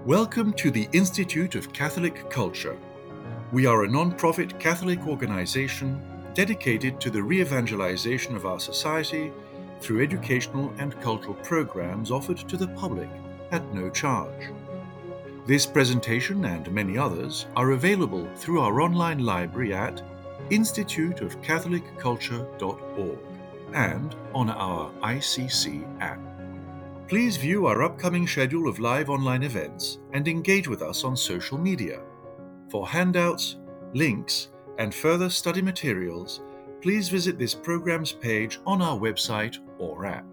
Welcome to the Institute of Catholic Culture. We are a non-profit Catholic organization dedicated to the re-evangelization of our society through educational and cultural programs offered to the public at no charge. This presentation and many others are available through our online library at instituteofcatholicculture.org and on our ICC app. Please view our upcoming schedule of live online events and engage with us on social media. For handouts, links, and further study materials, please visit this program's page on our website or app.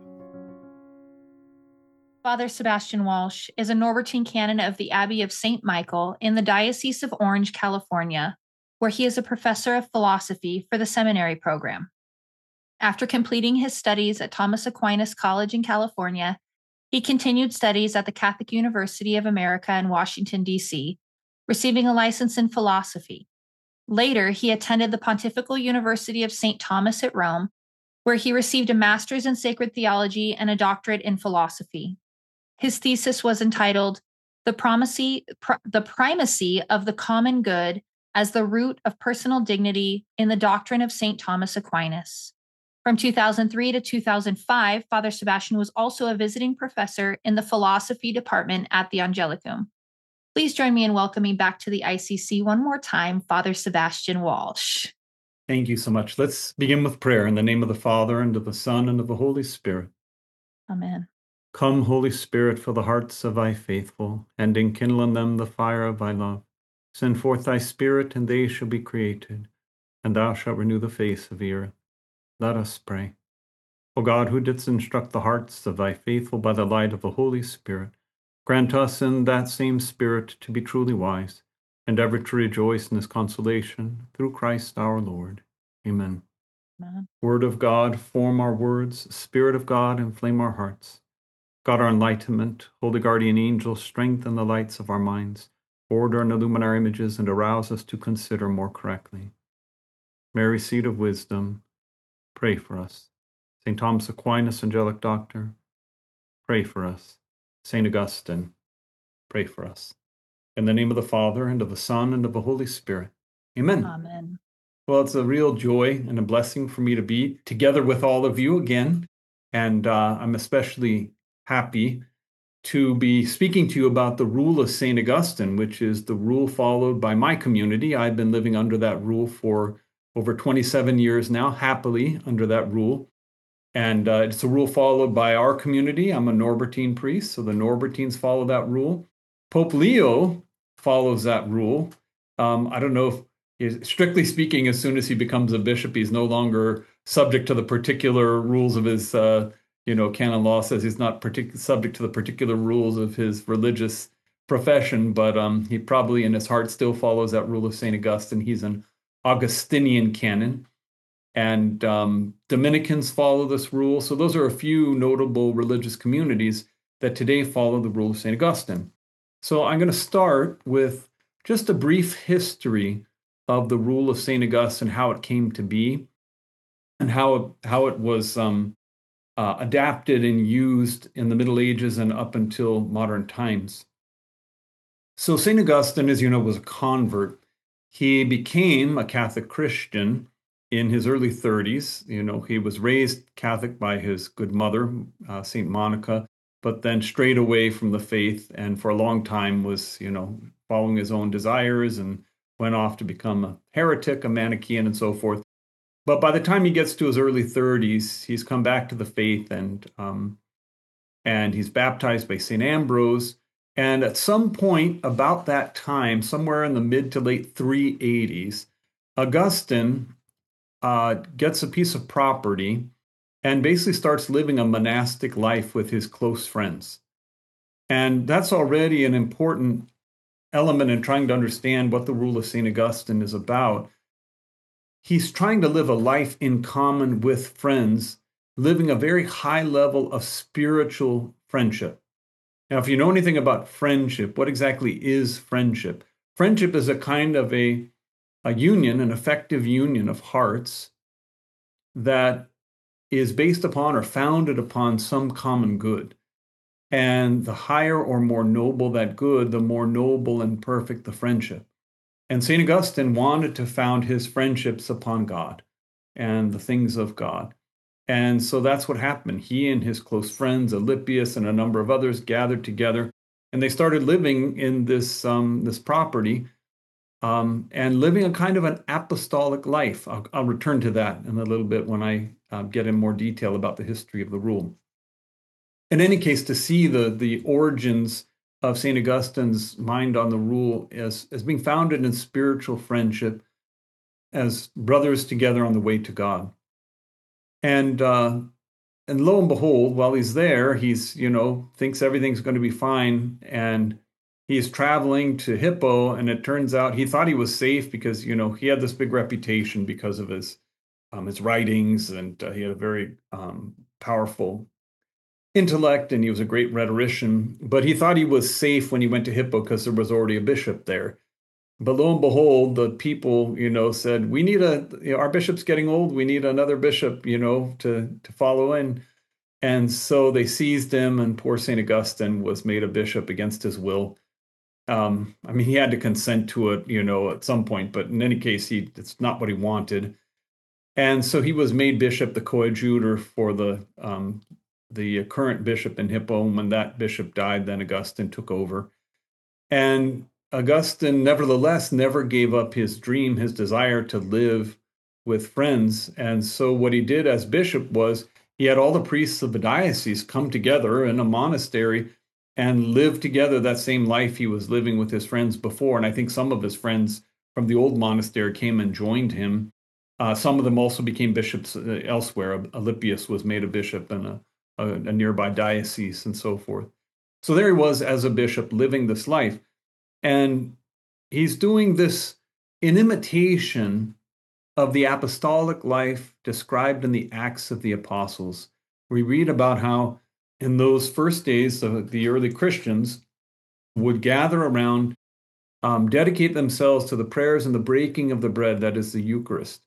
Father Sebastian Walsh is a Norbertine canon of the Abbey of St. Michael in the Diocese of Orange, California, where he is a professor of philosophy for the seminary program. After completing his studies at Thomas Aquinas College in California, he continued studies at the Catholic University of America in Washington, D.C., receiving a license in philosophy. Later, he attended the Pontifical University of St. Thomas at Rome, where he received a master's in sacred theology and a doctorate in philosophy. His thesis was entitled The Primacy of the Common Good as the Root of Personal Dignity in the Doctrine of St. Thomas Aquinas. From 2003 to 2005, Father Sebastian was also a visiting professor in the philosophy department at the Angelicum. Please join me in welcoming back to the ICC one more time, Father Sebastian Walsh. Thank you so much. Let's begin with prayer in the name of the Father, and of the Son, and of the Holy Spirit. Amen. Come, Holy Spirit, fill the hearts of thy faithful, and enkindle in them the fire of thy love. Send forth thy Spirit, and they shall be created, and thou shalt renew the face of the earth. Let us pray. O God, who didst instruct the hearts of thy faithful by the light of the Holy Spirit, grant us in that same Spirit to be truly wise, and ever to rejoice in his consolation, through Christ our Lord. Amen. Amen. Word of God, form our words. Spirit of God, inflame our hearts. God, our enlightenment, holy guardian angel, strengthen the lights of our minds, order and illumine our images, and arouse us to consider more correctly. Mary, seat of wisdom, pray for us. St. Thomas Aquinas, angelic doctor, pray for us. St. Augustine, pray for us. In the name of the Father, and of the Son, and of the Holy Spirit. Amen. Amen. Well, it's a real joy and a blessing for me to be together with all of you again. And I'm especially happy to be speaking to you about the rule of St. Augustine, which is the rule followed by my community. I've been living under that rule for over 27 years now, happily under that rule. And it's a rule followed by our community. I'm a Norbertine priest, so the Norbertines follow that rule. Pope Leo follows that rule. I don't know if, strictly speaking, as soon as he becomes a bishop, he's no longer subject to the particular rules of his, canon law says he's not subject to the particular rules of his religious profession, but he probably in his heart still follows that rule of St. Augustine. He's an Augustinian canon. And Dominicans follow this rule. So those are a few notable religious communities that today follow the rule of St. Augustine. So I'm going to start with just a brief history of the rule of St. Augustine, how it came to be, and how it was adapted and used in the Middle Ages and up until modern times. So St. Augustine, as you know, was a convert. He became a Catholic Christian in his early 30s. He was raised Catholic by his good mother, St. Monica, but then strayed away from the faith and for a long time was, following his own desires and went off to become a heretic, a Manichaean, and so forth. But by the time he gets to his early 30s, he's come back to the faith and he's baptized by St. Ambrose. And at some point about that time, somewhere in the mid to late 380s, Augustine gets a piece of property and basically starts living a monastic life with his close friends. And that's already an important element in trying to understand what the rule of St. Augustine is about. He's trying to live a life in common with friends, living a very high level of spiritual friendship. Now, if you know anything about friendship, what exactly is friendship? Friendship is a kind of a union, an effective union of hearts that is based upon or founded upon some common good. And the higher or more noble that good, the more noble and perfect the friendship. And St. Augustine wanted to found his friendships upon God and the things of God. And so that's what happened. He and his close friends, Alypius and a number of others, gathered together, and they started living in this property and living a kind of an apostolic life. I'll return to that in a little bit when I get in more detail about the history of the rule. In any case, to see the origins of St. Augustine's mind on the rule as being founded in spiritual friendship, as brothers together on the way to God. And lo and behold, while he's there, he's, thinks everything's going to be fine. And he's traveling to Hippo, and it turns out he thought he was safe because, he had this big reputation because of his writings, and he had a very powerful intellect, and he was a great rhetorician. But he thought he was safe when he went to Hippo because there was already a bishop there. But lo and behold, the people, said, we need our bishop's getting old. We need another bishop, to follow in. And so they seized him, and poor St. Augustine was made a bishop against his will. He had to consent to it, at some point, but in any case, it's not what he wanted. And so he was made bishop, the coadjutor for the current bishop in Hippo. When that bishop died, then Augustine took over. And Augustine, nevertheless, never gave up his dream, his desire to live with friends. And so what he did as bishop was he had all the priests of the diocese come together in a monastery and live together that same life he was living with his friends before. And I think some of his friends from the old monastery came and joined him. Some of them also became bishops elsewhere. Alypius was made a bishop in a nearby diocese and so forth. So there he was as a bishop living this life. And he's doing this in imitation of the apostolic life described in the Acts of the Apostles. We read about how in those first days, the early Christians would gather around, dedicate themselves to the prayers and the breaking of the bread, that is the Eucharist.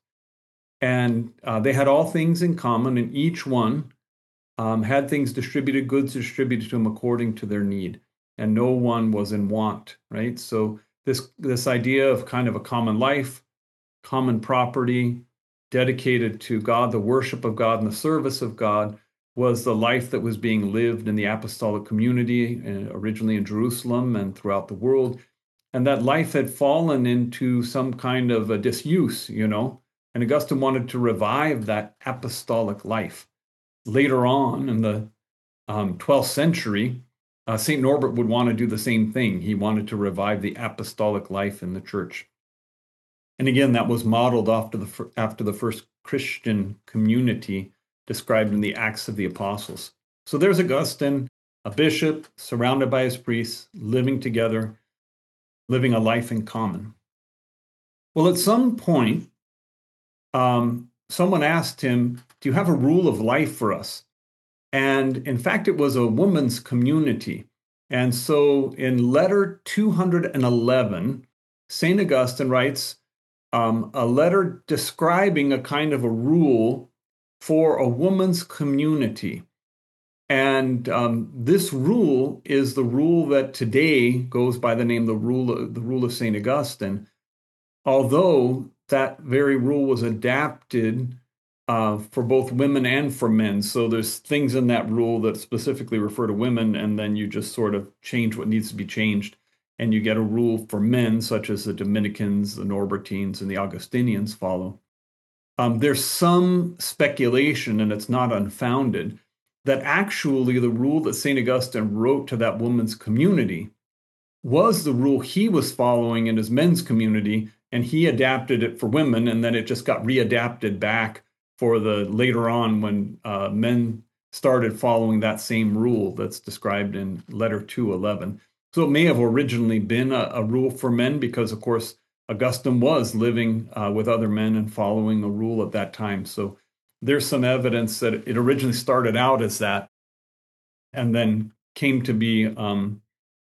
And they had all things in common, and each one had things distributed, goods distributed to them according to their need. And no one was in want, right? So this idea of kind of a common life, common property, dedicated to God, the worship of God and the service of God, was the life that was being lived in the apostolic community, originally in Jerusalem and throughout the world. And that life had fallen into some kind of a disuse, and Augustine wanted to revive that apostolic life. Later on in the 12th century, St. Norbert would want to do the same thing. He wanted to revive the apostolic life in the church. And again, that was modeled after the first Christian community described in the Acts of the Apostles. So there's Augustine, a bishop, surrounded by his priests, living together, living a life in common. Well, at some point, someone asked him, do you have a rule of life for us? And in fact, it was a woman's community. And so in letter 211, St. Augustine writes a letter describing a kind of a rule for a woman's community. And this rule is the rule that today goes by the name the rule of St. Augustine, although that very rule was adapted for both women and for men. So there's things in that rule that specifically refer to women, and then you just sort of change what needs to be changed. And you get a rule for men, such as the Dominicans, the Norbertines, and the Augustinians follow. There's some speculation, and it's not unfounded, that actually the rule that St. Augustine wrote to that woman's community was the rule he was following in his men's community, and he adapted it for women, and then it just got readapted back for the later on when men started following that same rule that's described in letter 211. So it may have originally been a rule for men because, of course, Augustine was living with other men and following a rule at that time. So there's some evidence that it originally started out as that and then came to be in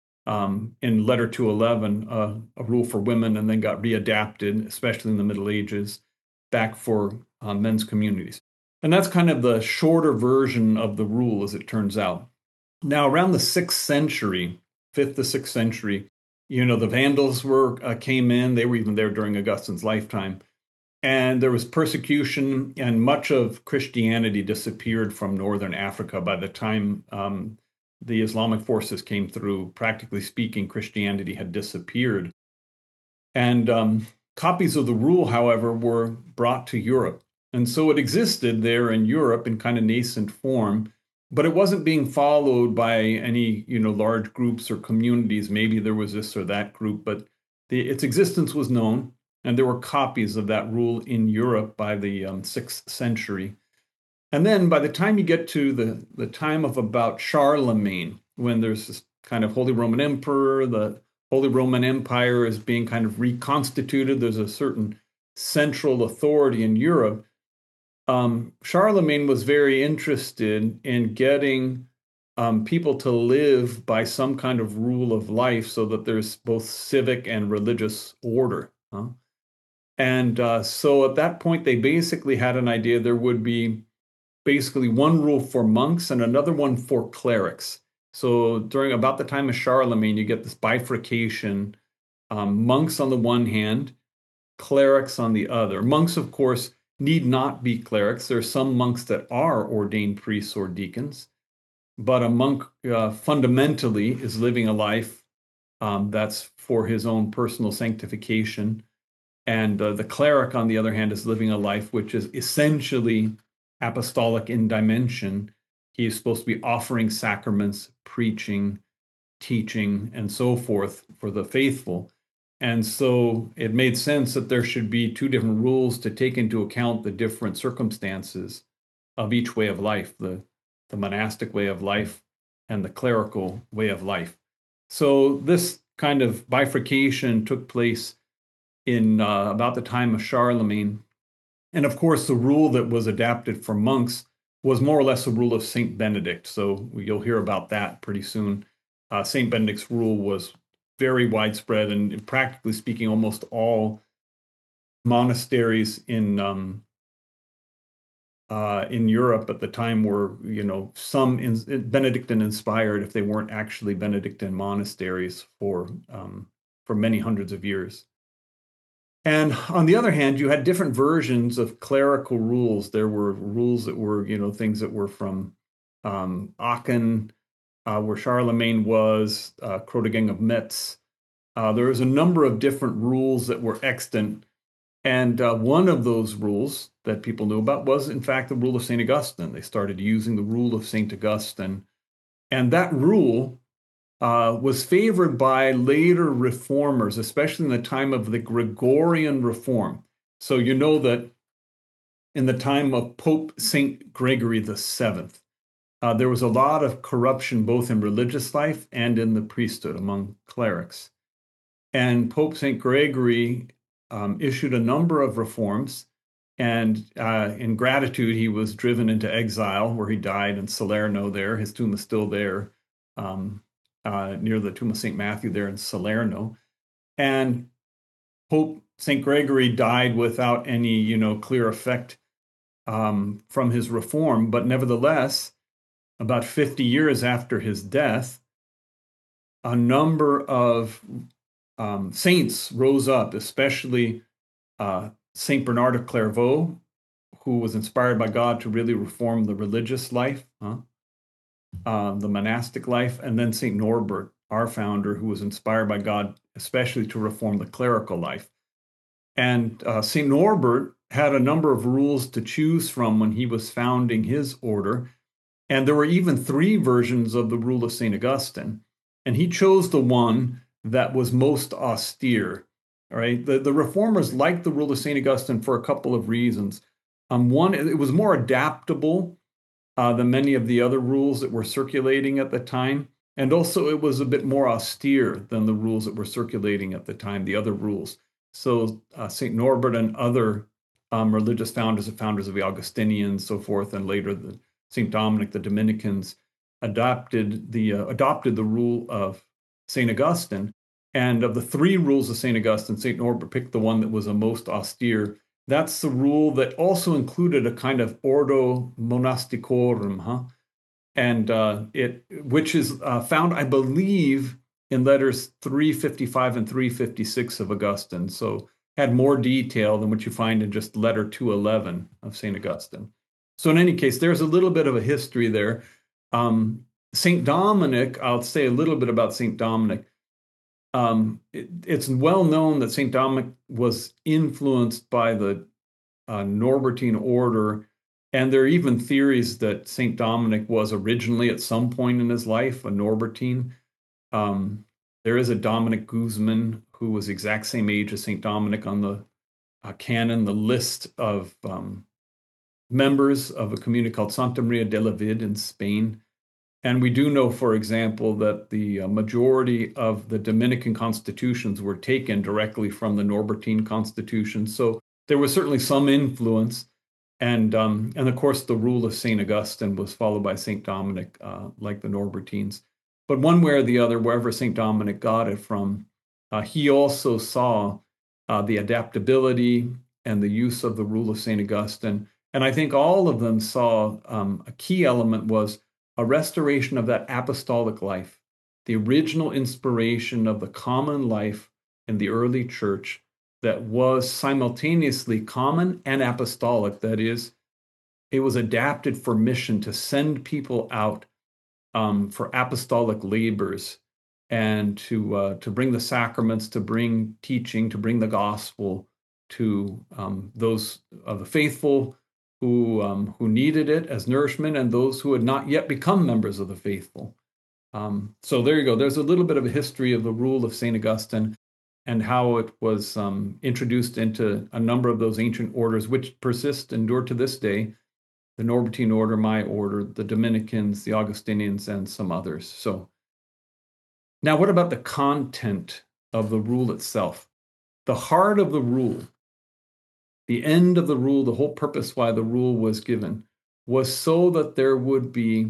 letter 211 a rule for women, and then got readapted, especially in the Middle Ages, back for men's communities. And that's kind of the shorter version of the rule, as it turns out. Now, around the 6th century, 5th to 6th century, the Vandals came in. They were even there during Augustine's lifetime. And there was persecution, and much of Christianity disappeared from northern Africa by the time the Islamic forces came through. Practically speaking, Christianity had disappeared. And copies of the rule, however, were brought to Europe. And so it existed there in Europe in kind of nascent form, but it wasn't being followed by any, large groups or communities. Maybe there was this or that group, but its existence was known. And there were copies of that rule in Europe by the 6th century. And then by the time you get to the time of about Charlemagne, when there's this kind of Holy Roman Emperor, the Holy Roman Empire is being kind of reconstituted, there's a certain central authority in Europe. Charlemagne was very interested in getting people to live by some kind of rule of life so that there's both civic and religious order. And so at that point, they basically had an idea there would be basically one rule for monks and another one for clerics. So during about the time of Charlemagne, you get this bifurcation, monks on the one hand, clerics on the other. Monks, of course, need not be clerics. There are some monks that are ordained priests or deacons, but a monk fundamentally is living a life that's for his own personal sanctification. And the cleric, on the other hand, is living a life which is essentially apostolic in dimension. He is supposed to be offering sacraments, preaching, teaching, and so forth for the faithful. And so it made sense that there should be two different rules to take into account the different circumstances of each way of life, the monastic way of life and the clerical way of life. So this kind of bifurcation took place in about the time of Charlemagne. And of course, the rule that was adapted for monks was more or less a rule of Saint Benedict. So you'll hear about that pretty soon. Saint Benedict's rule was very widespread, and practically speaking, almost all monasteries in Europe at the time were, some Benedictine inspired, if they weren't actually Benedictine monasteries for many hundreds of years. And on the other hand, you had different versions of clerical rules. There were rules that were, things that were from Aachen, where Charlemagne was, Chrodegang of Metz. There was a number of different rules that were extant. And one of those rules that people knew about was, in fact, the rule of St. Augustine. They started using the rule of St. Augustine. And that rule was favored by later reformers, especially in the time of the Gregorian Reform. So you know that in the time of Pope St. Gregory VII, there was a lot of corruption both in religious life and in the priesthood among clerics. And Pope St. Gregory issued a number of reforms, and in gratitude, he was driven into exile, where he died in Salerno there. His tomb is still there, near the tomb of St. Matthew there in Salerno. And Pope St. Gregory died without any, clear effect from his reform. But nevertheless, about 50 years after his death, a number of saints rose up, especially St. Bernard of Clairvaux, who was inspired by God to really reform the religious life, the monastic life, and then St. Norbert, our founder, who was inspired by God especially to reform the clerical life. And St. Norbert had a number of rules to choose from when he was founding his order. And there were even 3 versions of the rule of St. Augustine. And he chose the one that was most austere. All right. The reformers liked the rule of St. Augustine for a couple of reasons. One, it was more adaptable than many of the other rules that were circulating at the time. And also, it was a bit more austere than the rules that were circulating at the time, the other rules. So St. Norbert and other religious founders of the Augustinians, so forth, and later the St. Dominic, the Dominicans, adopted the rule of St. Augustine. And of the 3 rules of St. Augustine, St. Norbert picked the one that was the most austere. That's the rule that also included a kind of ordo monasticorum, and which is found, I believe, in letters 355 and 356 of Augustine. So had more detail than what you find in just letter 211 of St. Augustine. So in any case, there's a little bit of a history there. St. Dominic, I'll say a little bit about St. Dominic. It's well known that St. Dominic was influenced by the Norbertine order, and there are even theories that St. Dominic was originally at some point in his life a Norbertine. There is a Dominic Guzman who was the exact same age as St. Dominic on the canon, the list of members of a community called Santa Maria de la Vid in Spain. And we do know, for example, that the majority of the Dominican constitutions were taken directly from the Norbertine constitution. So there was certainly some influence. And of course, the rule of St. Augustine was followed by St. Dominic, like the Norbertines. But one way or the other, wherever St. Dominic got it from, he also saw the adaptability and the use of the rule of St. Augustine. And I think all of them saw a key element was a restoration of that apostolic life, the original inspiration of the common life in the early church that was simultaneously common and apostolic. That is, it was adapted for mission to send people out for apostolic labors and to bring the sacraments, to bring teaching, to bring the gospel to those of the faithful who needed it as nourishment, and those who had not yet become members of the faithful. So there you go. There's a little bit of a history of the rule of St. Augustine and how it was introduced into a number of those ancient orders, which persist, endure to this day. The Norbertine order, my order, the Dominicans, the Augustinians, and some others. So now what about the content of the rule itself? The heart of the rule, the end of the rule, the whole purpose why the rule was given, was so that there would be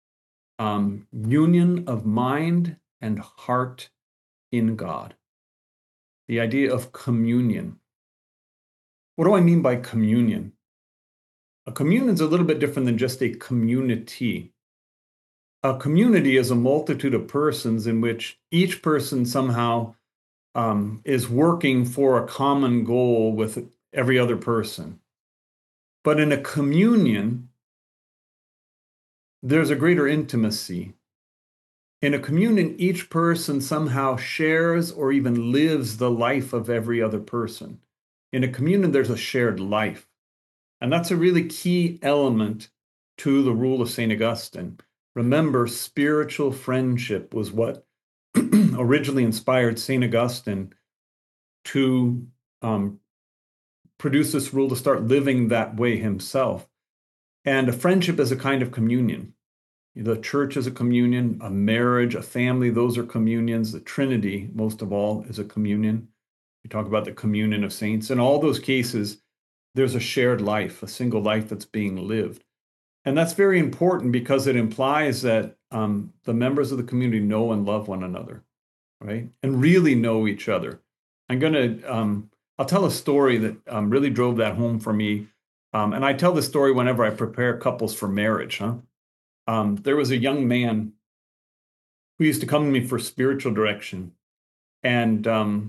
union of mind and heart in God. The idea of communion. What do I mean by communion? A communion is a little bit different than just a community. A community is a multitude of persons in which each person somehow is working for a common goal with every other person. But in a communion, there's a greater intimacy. In a communion, each person somehow shares or even lives the life of every other person. In a communion, there's a shared life. And that's a really key element to the rule of St. Augustine. Remember, spiritual friendship was what originally inspired St. Augustine to produce this rule, to start living that way himself. And a friendship is a kind of communion. The church is a communion, a marriage, a family, those are communions. The Trinity, most of all, is a communion. We talk about the communion of saints. In all those cases, there's a shared life, a single life that's being lived. And that's very important because it implies that the members of the community know and love one another, right? And really know each other. I'll tell a story that really drove that home for me. And I tell this story whenever I prepare couples for marriage. There was a young man who used to come to me for spiritual direction. And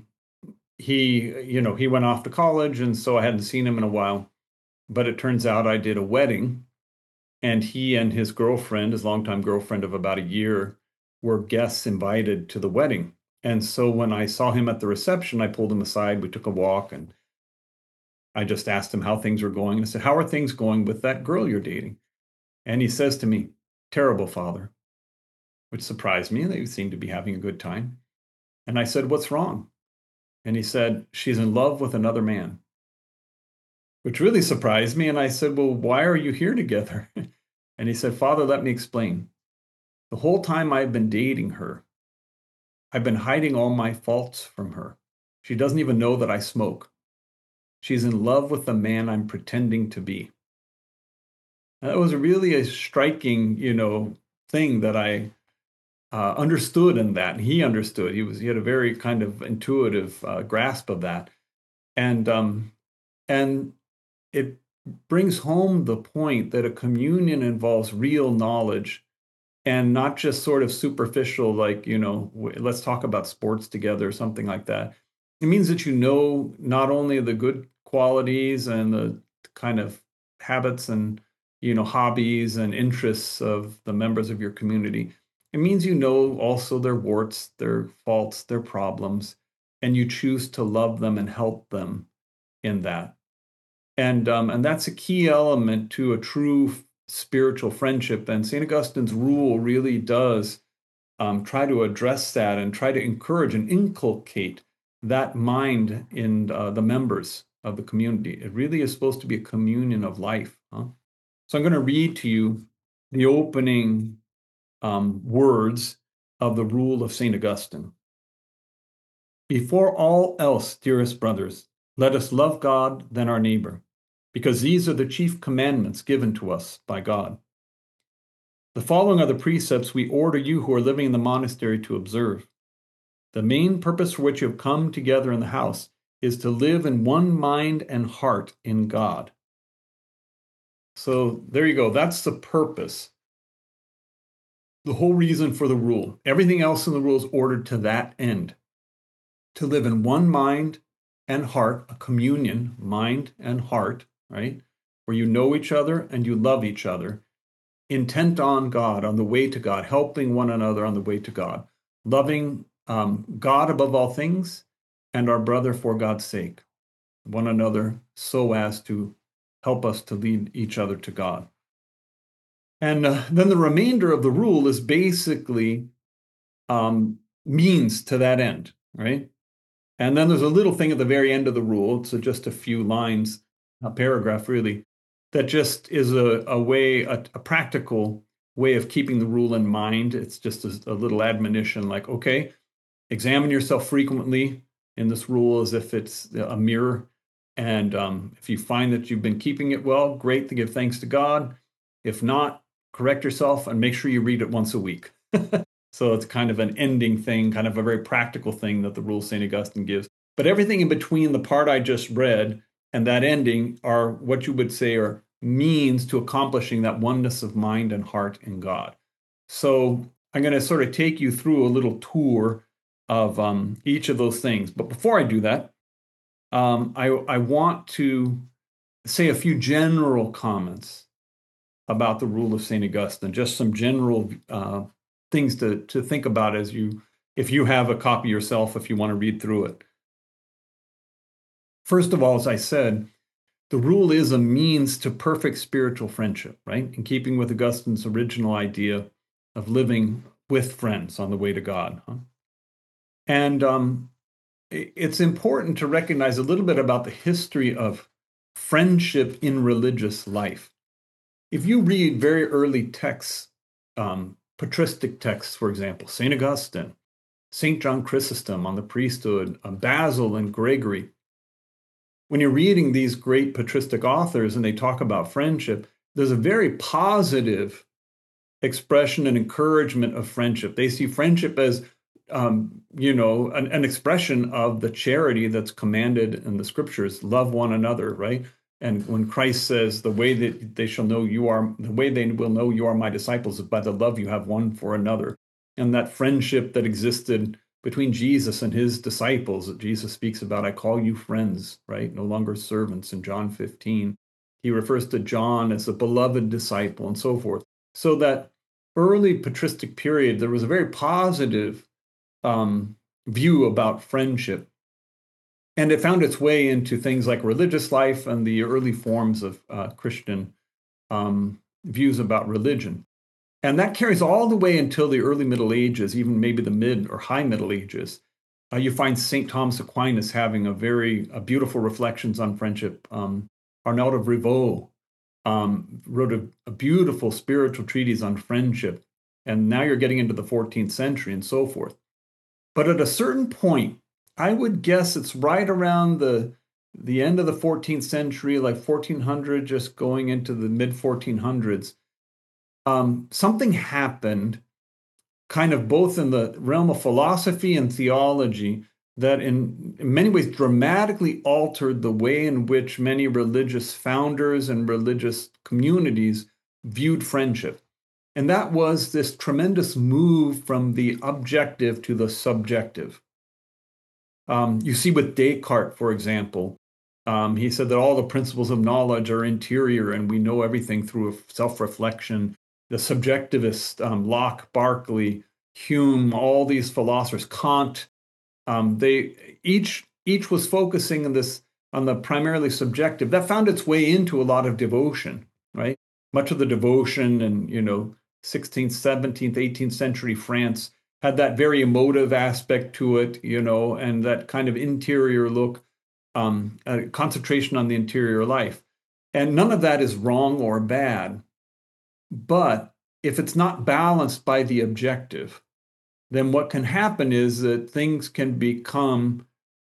he went off to college, and so I hadn't seen him in a while. But it turns out I did a wedding, and he and his girlfriend, his longtime girlfriend of about a year, were guests invited to the wedding. And so when I saw him at the reception, I pulled him aside, we took a walk, and I just asked him how things were going. I said, "How are things going with that girl you're dating?" And he says to me, "Terrible, Father," which surprised me. They seemed to be having a good time. And I said, "What's wrong?" And he said, "She's in love with another man," which really surprised me. And I said, "Well, why are you here together?" And he said, "Father, let me explain. The whole time I've been dating her, I've been hiding all my faults from her. She doesn't even know that I smoke. She's in love with the man I'm pretending to be." That was really a striking, thing that I understood in that. And he understood. He had a very kind of intuitive grasp of that. And it brings home the point that a communion involves real knowledge and not just sort of superficial, like, let's talk about sports together or something like that. It means that you know not only the good qualities and the kind of habits and, hobbies and interests of the members of your community. It means you know also their warts, their faults, their problems, and you choose to love them and help them in that. And that's a key element to a true spiritual friendship. And St. Augustine's rule really does try to address that and try to encourage and inculcate that mind in the members of the community. It really is supposed to be a communion of life. So I'm going to read to you the opening words of the rule of St. Augustine. Before all else, dearest brothers, let us love God, then our neighbor, because these are the chief commandments given to us by God. The following are the precepts we order you who are living in the monastery to observe. The main purpose for which you have come together in the house is to live in one mind and heart in God. So there you go. That's the purpose. The whole reason for the rule. Everything else in the rule is ordered to that end. To live in one mind and heart, a communion, mind and heart, right? Where you know each other and you love each other, intent on God, on the way to God, helping one another on the way to God, loving God above all things and our brother for God's sake, one another so as to help us to lead each other to God. And then the remainder of the rule is basically means to that end, right? And then there's a little thing at the very end of the rule. It's just a few lines, a paragraph really, that just is a practical way of keeping the rule in mind. It's just a little admonition like, okay, examine yourself frequently in this rule as if it's a mirror. And if you find that you've been keeping it well, great, to give thanks to God. If not, correct yourself and make sure you read it once a week. So it's kind of an ending thing, kind of a very practical thing that the rule St. Augustine gives. But everything in between the part I just read and that ending are what you would say are means to accomplishing that oneness of mind and heart in God. So I'm going to sort of take you through a little tour of each of those things. But before I do that, I want to say a few general comments about the rule of St. Augustine, just some general things to think about if you have a copy yourself, if you want to read through it. First of all, as I said, the rule is a means to perfect spiritual friendship, right? In keeping with Augustine's original idea of living with friends on the way to God. And it's important to recognize a little bit about the history of friendship in religious life. If you read very early texts, patristic texts, for example, St. Augustine, St. John Chrysostom on the priesthood, Basil and Gregory, when you're reading these great patristic authors and they talk about friendship, there's a very positive expression and encouragement of friendship. They see friendship as, an expression of the charity that's commanded in the scriptures. Love one another, right? And when Christ says the way that they will know you are my disciples is by the love you have one for another. And that friendship that existed between Jesus and his disciples that Jesus speaks about, I call you friends, right? No longer servants in John 15. He refers to John as a beloved disciple and so forth. So that early patristic period, there was a very positive view about friendship. And it found its way into things like religious life and the early forms of Christian views about religion. And that carries all the way until the early Middle Ages, even maybe the mid or high Middle Ages. You find St. Thomas Aquinas having a beautiful reflections on friendship. Arnaud of Rivaux wrote a beautiful spiritual treatise on friendship. And now you're getting into the 14th century and so forth. But at a certain point, I would guess it's right around the end of the 14th century, like 1400, just going into the mid 1400s. Something happened kind of both in the realm of philosophy and theology that in many ways dramatically altered the way in which many religious founders and religious communities viewed friendship. And that was this tremendous move from the objective to the subjective. You see with Descartes, for example, he said that all the principles of knowledge are interior and we know everything through self-reflection. The subjectivists, Locke, Berkeley, Hume, all these philosophers, Kant, they each was focusing on the primarily subjective. That found its way into a lot of devotion, right? Much of the devotion and, 16th, 17th, 18th century France had that very emotive aspect to it, and that kind of interior look, concentration on the interior life. And none of that is wrong or bad. But if it's not balanced by the objective, then what can happen is that things can become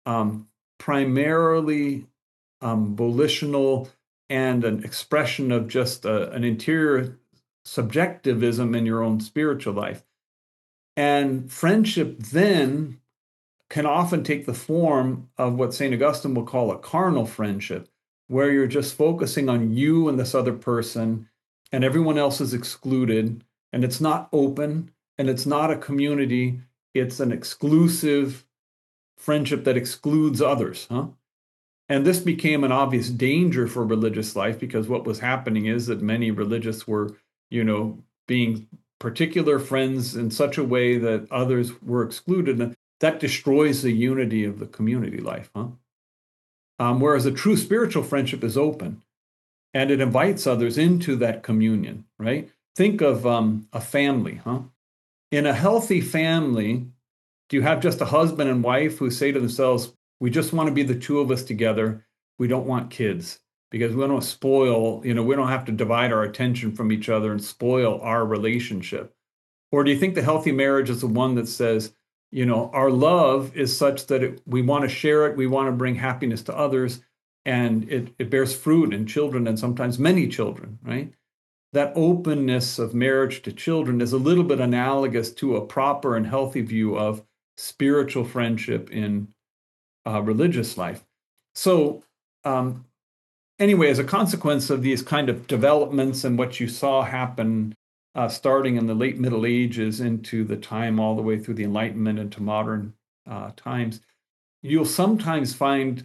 primarily volitional and an expression of just an interior subjectivism in your own spiritual life. And friendship then can often take the form of what St. Augustine will call a carnal friendship, where you're just focusing on you and this other person, and everyone else is excluded, and it's not open, and it's not a community. It's an exclusive friendship that excludes others, And this became an obvious danger for religious life, because what was happening is that many religious were, being particular friends in such a way that others were excluded. And that destroys the unity of the community life, whereas a true spiritual friendship is open and it invites others into that communion, right? Think of a family, In a healthy family, do you have just a husband and wife who say to themselves, we just want to be the two of us together. We don't want kids because we don't spoil, we don't have to divide our attention from each other and spoil our relationship. Or do you think the healthy marriage is the one that says, our love is such that we want to share it, we want to bring happiness to others, and it bears fruit in children and sometimes many children, right? That openness of marriage to children is a little bit analogous to a proper and healthy view of spiritual friendship in religious life. So anyway, as a consequence of these kind of developments and what you saw happen starting in the late Middle Ages into the time all the way through the Enlightenment into modern times, you'll sometimes find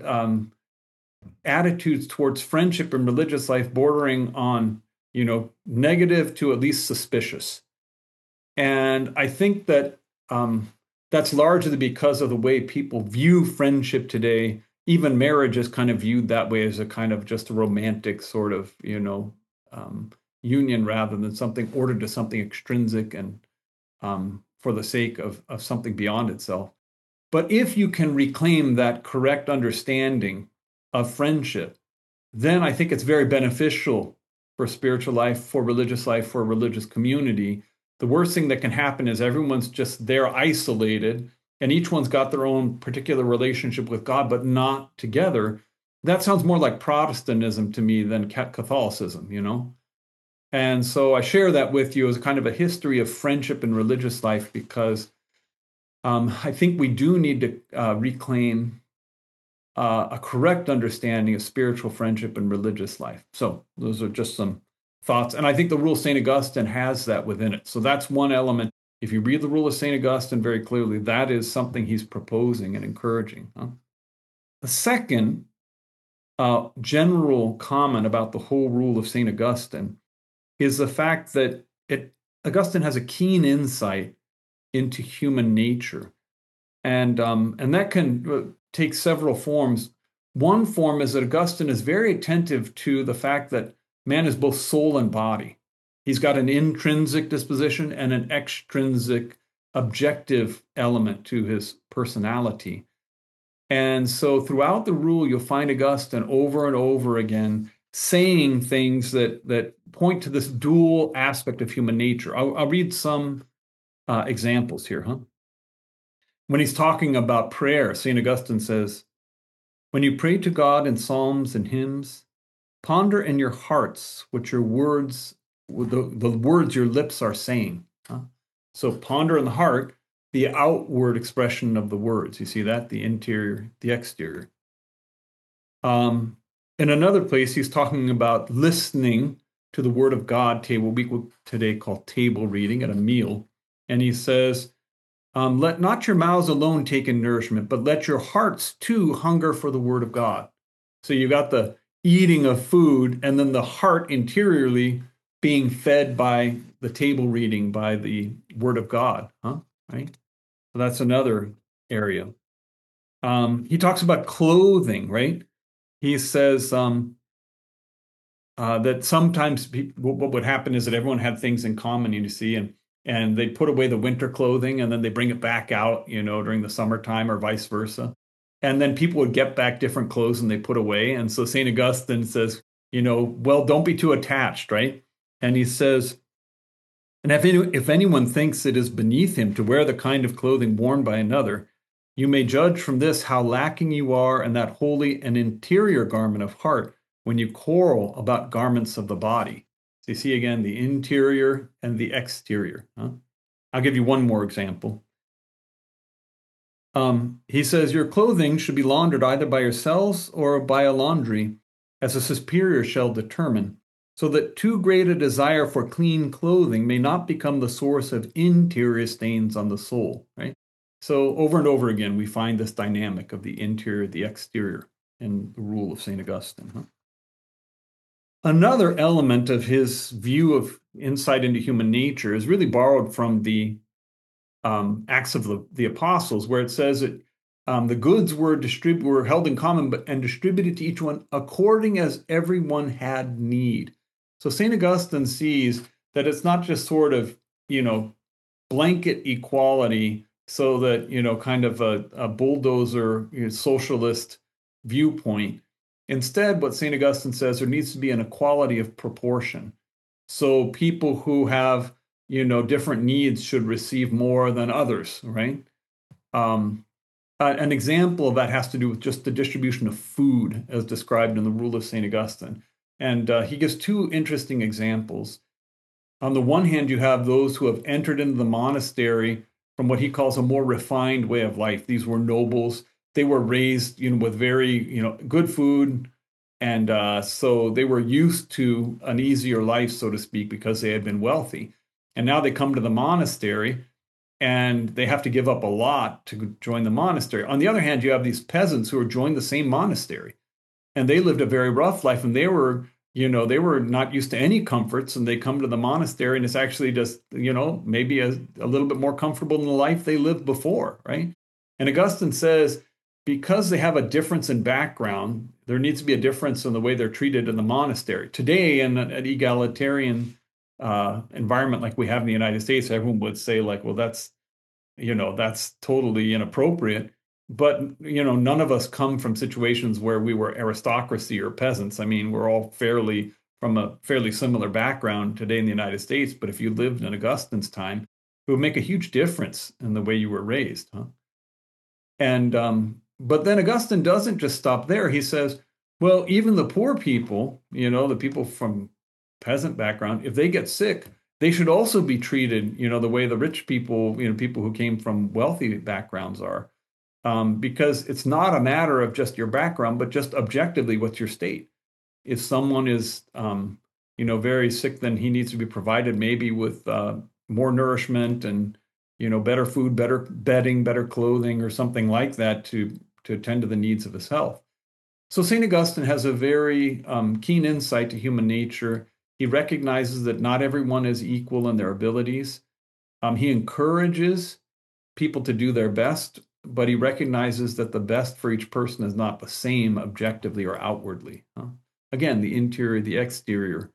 attitudes towards friendship and religious life bordering on, negative to at least suspicious. And I think that that's largely because of the way people view friendship today. Even marriage is kind of viewed that way, as a kind of just a romantic sort of, union rather than something ordered to something extrinsic and for the sake of something beyond itself. But if you can reclaim that correct understanding of friendship, then I think it's very beneficial for spiritual life, for religious life, for a religious community. The worst thing that can happen is everyone's just there isolated, and each one's got their own particular relationship with God, but not together. That sounds more like Protestantism to me than Catholicism, And so I share that with you as kind of a history of friendship and religious life, because I think we do need to reclaim a correct understanding of spiritual friendship and religious life. So those are just some thoughts. And I think the Rule of St. Augustine has that within it. So that's one element. If you read the Rule of St. Augustine very clearly, that is something he's proposing and encouraging. The second general comment about the whole Rule of St. Augustine is the fact that Augustine has a keen insight into human nature. And that can take several forms. One form is that Augustine is very attentive to the fact that man is both soul and body. He's got an intrinsic disposition and an extrinsic objective element to his personality. And so throughout the rule, you'll find Augustine over and over again saying things that point to this dual aspect of human nature. I'll read some examples here. When he's talking about prayer, St. Augustine says, when you pray to God in psalms and hymns, ponder in your hearts what your words, the words your lips are saying. So ponder in the heart, the outward expression of the words. You see that? The interior, the exterior. In another place, he's talking about listening to the Word of God table. We would today call table reading at a meal. And he says, let not your mouths alone take in nourishment, but let your hearts too hunger for the Word of God. So you got the eating of food, and then the heart interiorly being fed by the table reading, by the Word of God, right? So that's another area. He talks about clothing, right? He says that sometimes what would happen is that everyone had things in common, you see, and they put away the winter clothing and then they bring it back out, during the summertime or vice versa. And then people would get back different clothes and they put away. And so St. Augustine says, well, don't be too attached, right? And he says, and if anyone thinks it is beneath him to wear the kind of clothing worn by another, you may judge from this how lacking you are in that holy and interior garment of heart when you quarrel about garments of the body. So you see again the interior and the exterior. I'll give you one more example. He says, your clothing should be laundered either by yourselves or by a laundry, as a superior shall determine, so that too great a desire for clean clothing may not become the source of interior stains on the soul, right? So over and over again, we find this dynamic of the interior, the exterior, in the rule of St. Augustine. Another element of his view of insight into human nature is really borrowed from the Acts of the Apostles, where it says that the goods were held in common and distributed to each one according as everyone had need. So St. Augustine sees that it's not just sort of, blanket equality, so that, kind of a bulldozer socialist viewpoint. Instead, what St. Augustine says, there needs to be an equality of proportion. So people who have, different needs should receive more than others, right? An example of that has to do with just the distribution of food as described in the Rule of St. Augustine. And he gives two interesting examples. On the one hand, you have those who have entered into the monastery from what he calls a more refined way of life. These were nobles. They were raised, with very, good food. And so they were used to an easier life, so to speak, because they had been wealthy. And now they come to the monastery and they have to give up a lot to join the monastery. On the other hand, you have these peasants who are joined the same monastery, and they lived a very rough life, and they were not used to any comforts, and they come to the monastery, and it's actually just, maybe a little bit more comfortable than the life they lived before, right? And Augustine says, because they have a difference in background, there needs to be a difference in the way they're treated in the monastery. Today, in an egalitarian environment like we have in the United States, everyone would say like, well, that's totally inappropriate. But, none of us come from situations where we were aristocracy or peasants. I mean, we're all from a fairly similar background today in the United States. But if you lived in Augustine's time, it would make a huge difference in the way you were raised. And but then Augustine doesn't just stop there. He says, well, even the poor people, the people from peasant background, if they get sick, they should also be treated, the way the rich people, people who came from wealthy backgrounds are. Because it's not a matter of just your background, but just objectively, what's your state? If someone is, very sick, then he needs to be provided maybe with more nourishment and, better food, better bedding, better clothing, or something like that to attend to the needs of his health. So St. Augustine has a very keen insight to human nature. He recognizes that not everyone is equal in their abilities. He encourages people to do their best, but he recognizes that the best for each person is not the same objectively or outwardly. Again, the interior, the exterior.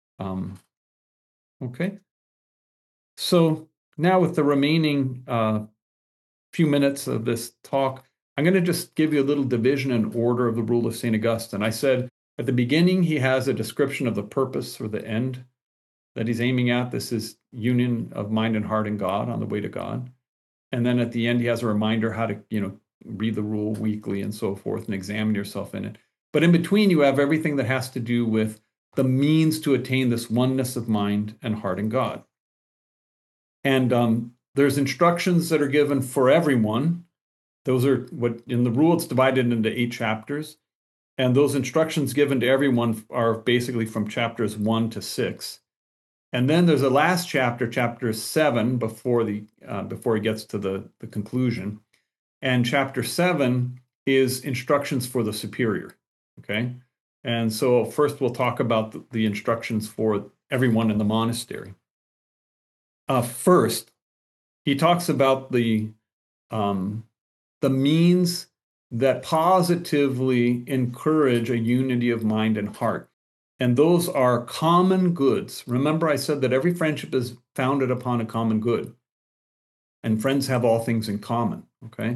Okay. So now with the remaining few minutes of this talk, I'm going to just give you a little division and order of the Rule of St. Augustine. I said at the beginning, he has a description of the purpose or the end that he's aiming at. This is union of mind and heart in God, on the way to God. And then at the end, he has a reminder how to, read the rule weekly and so forth and examine yourself in it. But in between, you have everything that has to do with the means to attain this oneness of mind and heart in God. And there's instructions that are given for everyone. Those are what in the rule, it's divided into 8 chapters. And those instructions given to everyone are basically from chapters 1 to 6. And then there's a last chapter, chapter 7, before he gets to the conclusion. And chapter 7 is instructions for the superior. Okay. And so first we'll talk about the instructions for everyone in the monastery. First, he talks about the means that positively encourage a unity of mind and heart. And those are common goods. Remember, I said that every friendship is founded upon a common good. And friends have all things in common, okay?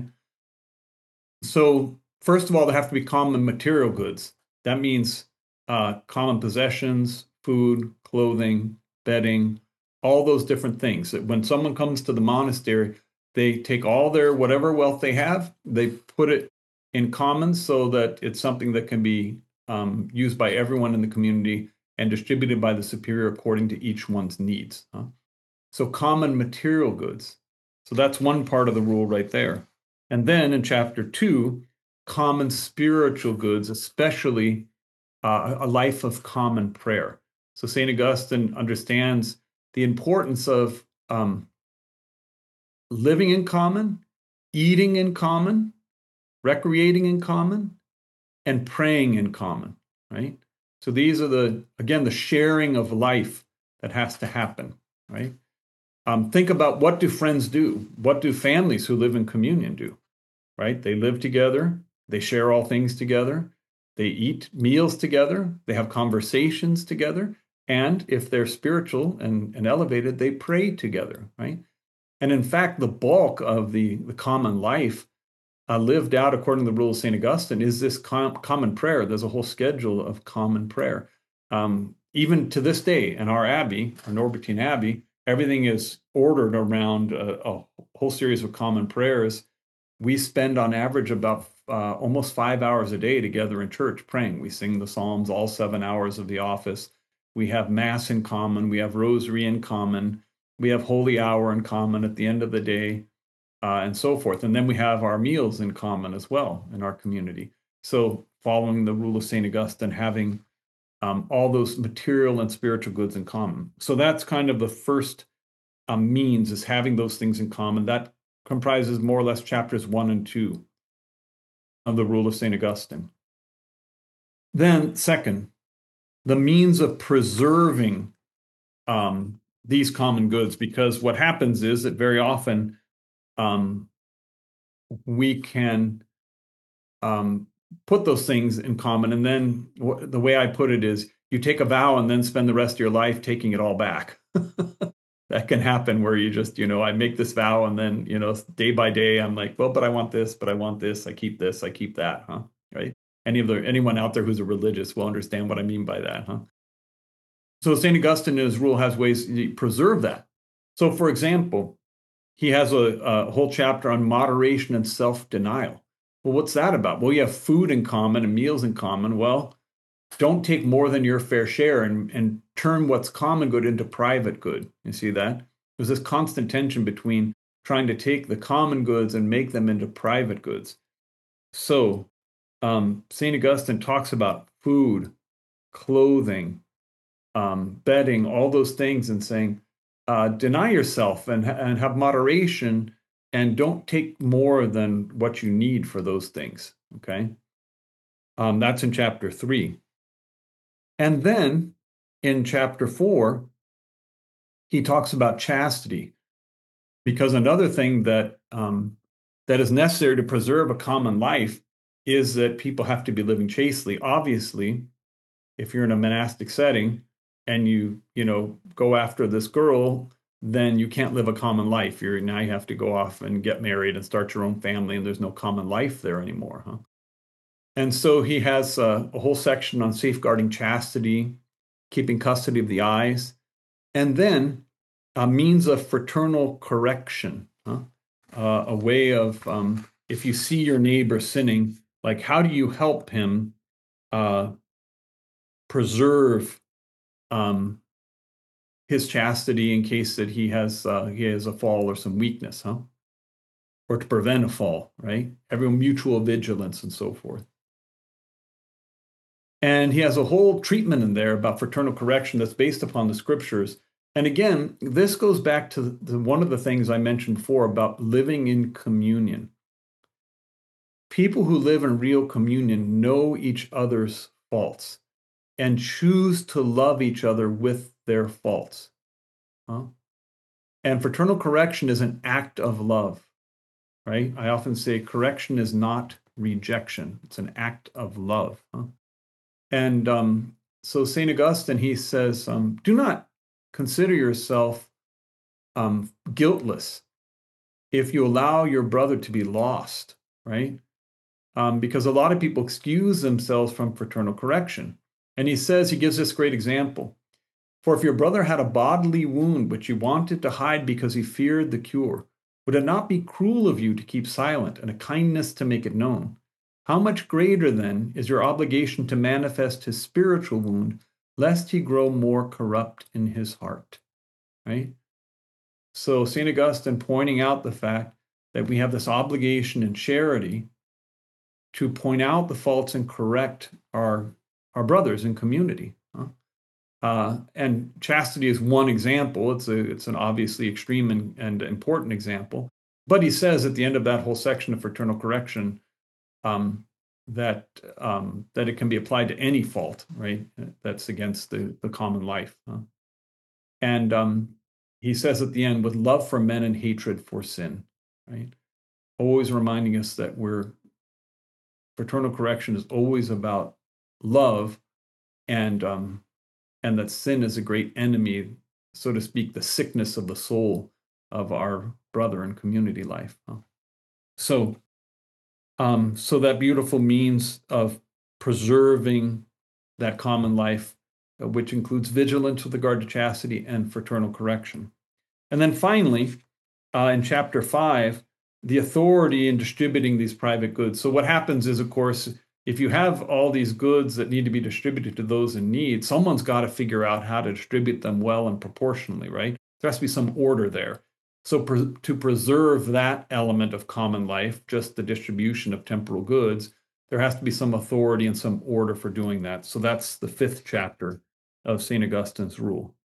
So first of all, there have to be common material goods. That means common possessions, food, clothing, bedding, all those different things. That when someone comes to the monastery, they take all their whatever wealth they have, they put it in common so that it's something that can be used by everyone in the community and distributed by the superior according to each one's needs. So common material goods. So that's one part of the rule right there. And then in chapter 2, common spiritual goods, especially a life of common prayer. So St. Augustine understands the importance of living in common, eating in common, recreating in common, and praying in common, right? So these are the sharing of life that has to happen, right? Think about, what do friends do? What do families who live in communion do, right? They live together, they share all things together, they eat meals together, they have conversations together, and if they're spiritual and elevated, they pray together, right? And in fact, the bulk of the common life lived out according to the rule of St. Augustine is this common prayer. There's a whole schedule of common prayer. Even to this day in our abbey, our Norbertine Abbey, everything is ordered around a whole series of common prayers. We spend on average about almost 5 hours a day together in church praying. We sing the Psalms all 7 hours of the office. We have Mass in common. We have Rosary in common. We have Holy Hour in common at the end of the day. And so forth. And then we have our meals in common as well in our community. So following the rule of St. Augustine, having all those material and spiritual goods in common. So that's kind of the first means, is having those things in common. That comprises more or less chapters 1 and 2 of the rule of St. Augustine. Then second, the means of preserving these common goods, because what happens is that very often we can put those things in common. And then the way I put it is, you take a vow and then spend the rest of your life taking it all back. That can happen where you just, I make this vow and then, day by day, I'm like, well, but I want this, I keep this, I keep that, huh? Right? Anyone out there who's a religious will understand what I mean by that, huh? So St. Augustine in his rule has ways to preserve that. So for example, he has a whole chapter on moderation and self-denial. Well, what's that about? Well, you have food in common and meals in common. Well, don't take more than your fair share and turn what's common good into private good. You see that? There's this constant tension between trying to take the common goods and make them into private goods. So St. Augustine talks about food, clothing, bedding, all those things, and saying, deny yourself and have moderation, and don't take more than what you need for those things, okay? That's in chapter 3. And then in chapter 4, he talks about chastity, because another thing that is necessary to preserve a common life is that people have to be living chastely. Obviously, if you're in a monastic setting and you go after this girl, then you can't live a common life. Now you have to go off and get married and start your own family, and there's no common life there anymore, huh? And so he has a whole section on safeguarding chastity, keeping custody of the eyes, and then a means of fraternal correction, huh? A way of, if you see your neighbor sinning, like, how do you help him preserve his chastity in case that he has a fall or some weakness, huh? Or to prevent a fall, right? Everyone, mutual vigilance and so forth. And he has a whole treatment in there about fraternal correction that's based upon the scriptures. And again, this goes back to one of the things I mentioned before about living in communion. People who live in real communion know each other's faults and choose to love each other with their faults. And fraternal correction is an act of love, right? I often say correction is not rejection. It's an act of love. And so St. Augustine, he says, do not consider yourself guiltless if you allow your brother to be lost, right? Because a lot of people excuse themselves from fraternal correction. And he says, he gives this great example. For if your brother had a bodily wound which he wanted to hide because he feared the cure, would it not be cruel of you to keep silent and a kindness to make it known? How much greater, then, is your obligation to manifest his spiritual wound, lest he grow more corrupt in his heart? Right? So St. Augustine pointing out the fact that we have this obligation in charity to point out the faults and correct our brothers in community. And chastity is one example. It's an obviously extreme and important example. But he says at the end of that whole section of fraternal correction that it can be applied to any fault, right? That's against the common life. And he says at the end, with love for men and hatred for sin, right? Always reminding us that fraternal correction is always about love, and that sin is a great enemy, so to speak, the sickness of the soul of our brother in community life. So that beautiful means of preserving that common life, which includes vigilance with regard to chastity and fraternal correction. And then finally, in chapter 5, the authority in distributing these private goods. So what happens is, of course, if you have all these goods that need to be distributed to those in need, someone's got to figure out how to distribute them well and proportionally, right? There has to be some order there. So to preserve that element of common life, just the distribution of temporal goods, there has to be some authority and some order for doing that. So that's the 5th chapter of St. Augustine's rule.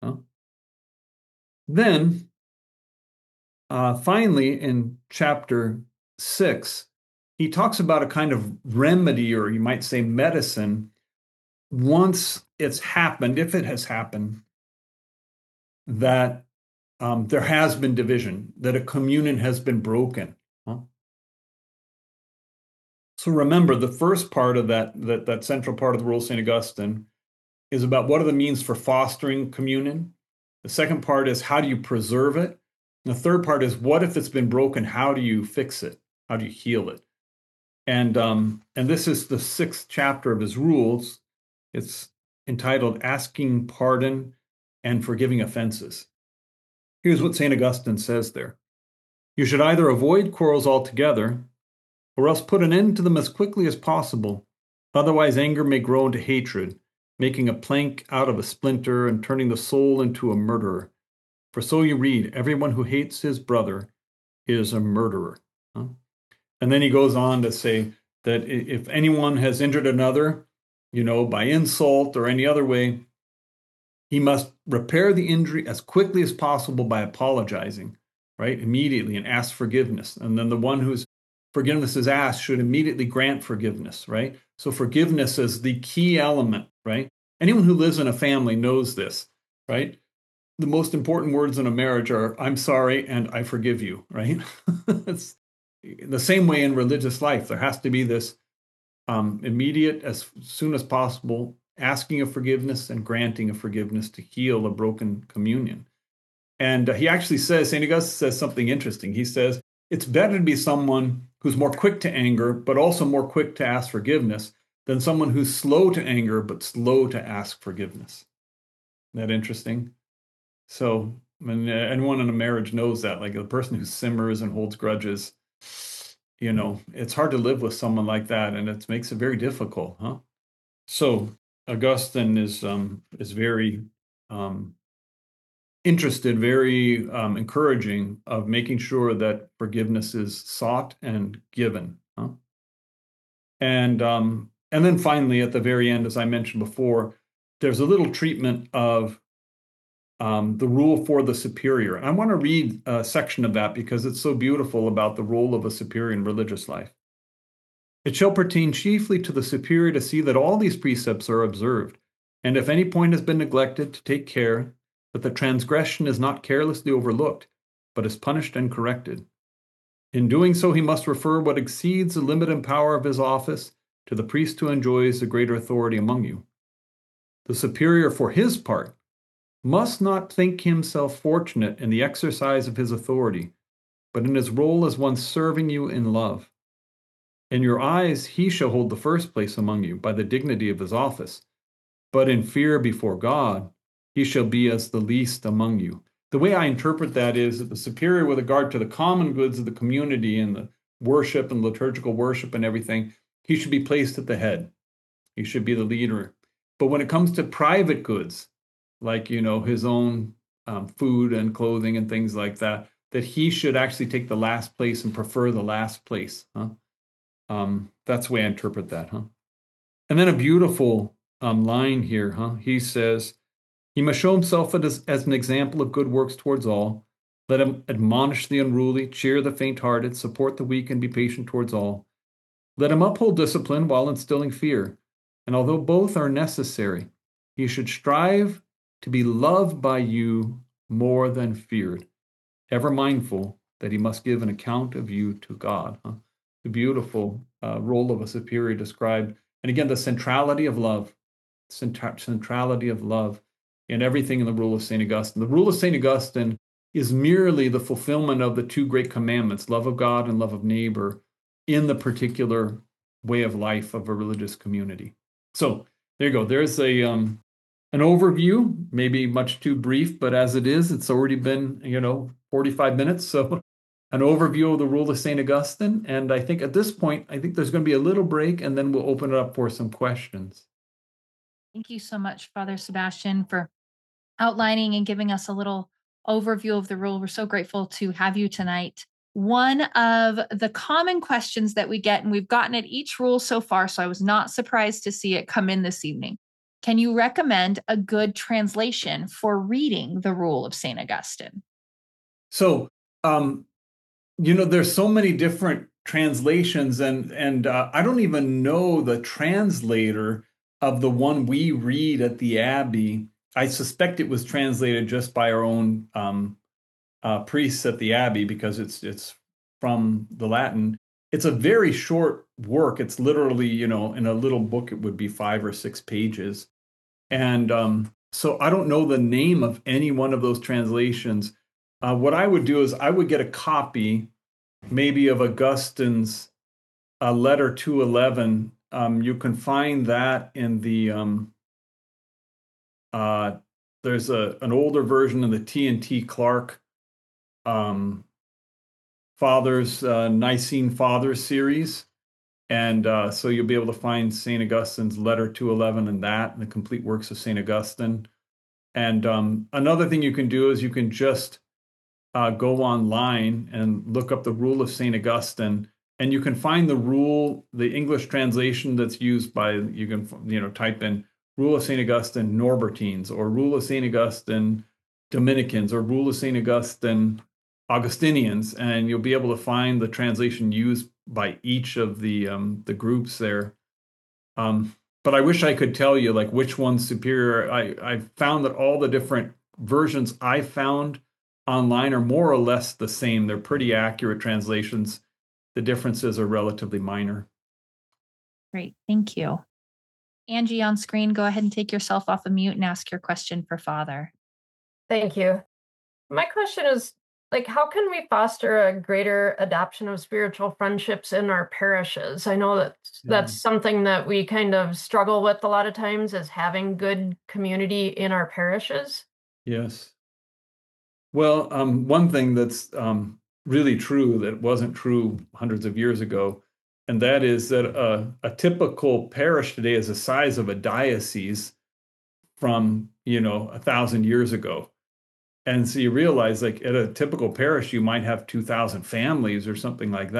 Then, finally, in chapter 6, he talks about a kind of remedy, or you might say medicine, once it's happened, if it has happened, that there has been division, that a communion has been broken. So remember, the first part of that central part of the rule of St. Augustine is about what are the means for fostering communion. The second part is how do you preserve it? And the third part is what if it's been broken? How do you fix it? How do you heal it? And this is the 6th chapter of his rules. It's entitled Asking Pardon and Forgiving Offenses. Here's what St. Augustine says there. You should either avoid quarrels altogether, or else put an end to them as quickly as possible. Otherwise, anger may grow into hatred, making a plank out of a splinter and turning the soul into a murderer. For so you read, everyone who hates his brother is a murderer. And then he goes on to say that if anyone has injured another, by insult or any other way, he must repair the injury as quickly as possible by apologizing, right? Immediately, and ask forgiveness. And then the one whose forgiveness is asked should immediately grant forgiveness, right? So forgiveness is the key element, right? Anyone who lives in a family knows this, right? The most important words in a marriage are, I'm sorry and I forgive you, right? It's the same way in religious life. There has to be this immediate, as soon as possible, asking of forgiveness and granting of forgiveness to heal a broken communion. And he actually says, St. Augustine says something interesting. He says, it's better to be someone who's more quick to anger, but also more quick to ask forgiveness, than someone who's slow to anger, but slow to ask forgiveness. Isn't that interesting? So anyone in a marriage knows that, like a person who simmers and holds grudges, it's hard to live with someone like that, and it makes it very difficult, huh? So Augustine is very interested, very encouraging of making sure that forgiveness is sought and given, huh? And And then finally, at the very end, as I mentioned before, there's a little treatment of the rule for the superior. And I want to read a section of that because it's so beautiful about the role of a superior in religious life. It shall pertain chiefly to the superior to see that all these precepts are observed, and if any point has been neglected, to take care that the transgression is not carelessly overlooked, but is punished and corrected. In doing so, he must refer what exceeds the limit and power of his office to the priest who enjoys the greater authority among you. The superior, for his part, must not think himself fortunate in the exercise of his authority, but in his role as one serving you in love. In your eyes, he shall hold the first place among you by the dignity of his office, but in fear before God, he shall be as the least among you. The way I interpret that is that the superior, with regard to the common goods of the community and the worship and liturgical worship and everything, he should be placed at the head. He should be the leader. But when it comes to private goods, like, his own food and clothing and things like that, that he should actually take the last place and prefer the last place. That's the way I interpret that. And then a beautiful line here. He says, he must show himself as an example of good works towards all. Let him admonish the unruly, cheer the faint-hearted, support the weak, and be patient towards all. Let him uphold discipline while instilling fear. And although both are necessary, he should strive to be loved by you more than feared, ever mindful that he must give an account of you to God. The beautiful role of a superior described. And again, the centrality of love, centrality of love in everything in the rule of St. Augustine. The rule of St. Augustine is merely the fulfillment of the two great commandments, love of God and love of neighbor, in the particular way of life of a religious community. So there you go. There's an overview, maybe much too brief, but as it is, it's already been, 45 minutes. So an overview of the rule of St. Augustine. And I think at this point, there's going to be a little break, and then we'll open it up for some questions. Thank you so much, Father Sebastian, for outlining and giving us a little overview of the rule. We're so grateful to have you tonight. One of the common questions that we get, and we've gotten at each rule so far, so I was not surprised to see it come in this evening. Can you recommend a good translation for reading the rule of St. Augustine? So, there's so many different translations, and I don't even know the translator of the one we read at the Abbey. I suspect it was translated just by our own priests at the Abbey because it's from the Latin. It's a very short work. It's literally, in a little book, it would be 5 or 6 pages. And so I don't know the name of any one of those translations. What I would do is I would get a copy, maybe of Augustine's letter 211. You can find that in the there's an older version of the T&T Clark Fathers, Nicene Fathers series. And so you'll be able to find St. Augustine's letter 211 and that, and the complete works of St. Augustine. And another thing you can do is you can just go online and look up the rule of St. Augustine, and you can find the rule, the English translation that's used by, you can, type in Rule of St. Augustine Norbertines, or Rule of St. Augustine Dominicans, or Rule of St. Augustine Augustinians, and you'll be able to find the translation used by each of the groups there. But I wish I could tell you like which one's superior. I found that all the different versions I found online are more or less the same. They're pretty accurate translations. The differences are relatively minor. Great, thank you. Angie on screen, go ahead and take yourself off of mute and ask your question for Father. Thank you. My question is, how can we foster a greater adoption of spiritual friendships in our parishes? I know that's something that we kind of struggle with a lot of times, is having good community in our parishes. Yes. Well, one thing that's really true that wasn't true hundreds of years ago, and that is that a typical parish today is the size of a diocese from 1,000 years ago. And so you realize, at a typical parish, you might have 2,000 families or something like that.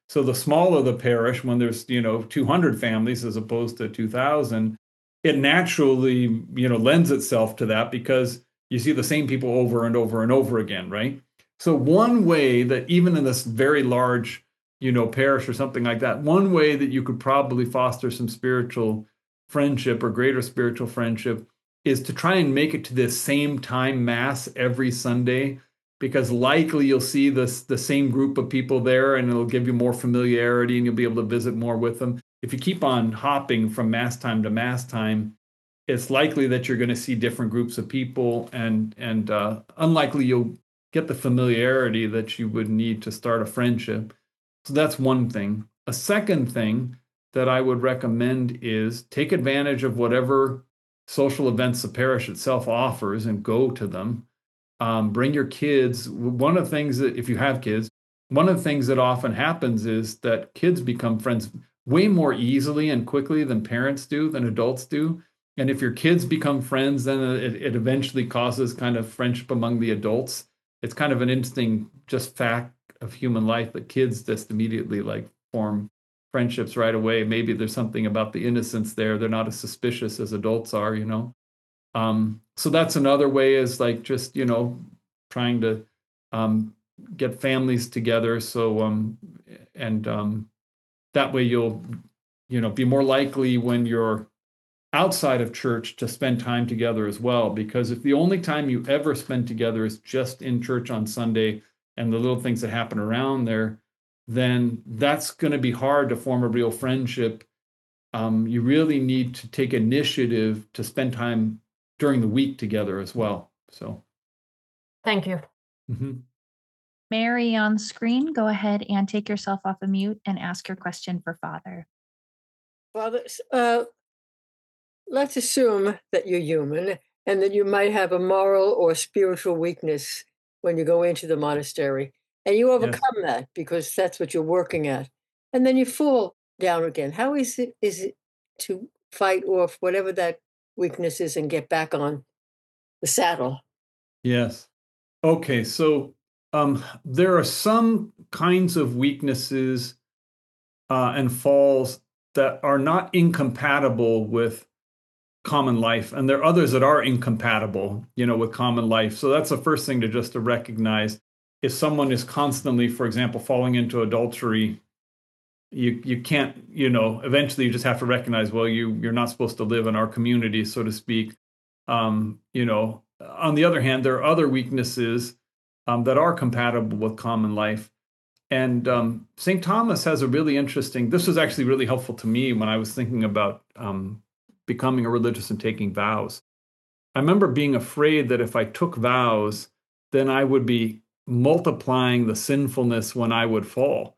So the smaller the parish, when there's 200 families as opposed to 2,000, it naturally lends itself to that because you see the same people over and over and over again, right? So one way that even in this very large parish or something like that, one way that you could probably foster some spiritual friendship or greater spiritual friendship is to try and make it to the same time mass every Sunday, because likely you'll see the same group of people there and it'll give you more familiarity and you'll be able to visit more with them. If you keep on hopping from mass time to mass time, it's likely that you're going to see different groups of people and unlikely you'll get the familiarity that you would need to start a friendship. So that's one thing. A second thing that I would recommend is take advantage of whatever social events the parish itself offers and go to them. Bring your kids. One of the things that, if you have kids, one of the things that often happens is that kids become friends way more easily and quickly than parents do, than adults do. And if your kids become friends, then it eventually causes kind of friendship among the adults. It's kind of an interesting just fact of human life that kids just immediately form friendships right away. Maybe there's something about the innocence there. They're not as suspicious as adults are, So that's another way is just, trying to get families together. So, that way you'll, be more likely when you're outside of church to spend time together as well. Because if the only time you ever spend together is just in church on Sunday and the little things that happen around there, then that's going to be hard to form a real friendship. You really need to take initiative to spend time during the week together as well. So, thank you. Mm-hmm. Mary on screen, go ahead and take yourself off of mute and ask your question for Father. Father, let's assume that you're human and that you might have a moral or spiritual weakness when you go into the monastery, and you overcome that because that's what you're working at, and then you fall down again. How is it to fight off whatever that weakness is and get back on the saddle? Yes. Okay, so there are some kinds of weaknesses and falls that are not incompatible with common life, and there are others that are incompatible, with common life. So that's the first thing to recognize. If someone is constantly, for example, falling into adultery, you can't, eventually you just have to recognize, well, you're not supposed to live in our community, so to speak. On the other hand, there are other weaknesses that are compatible with common life. And St. Thomas has a really interesting, this was actually really helpful to me when I was thinking about becoming a religious and taking vows. I remember being afraid that if I took vows, then I would be multiplying the sinfulness when I would fall.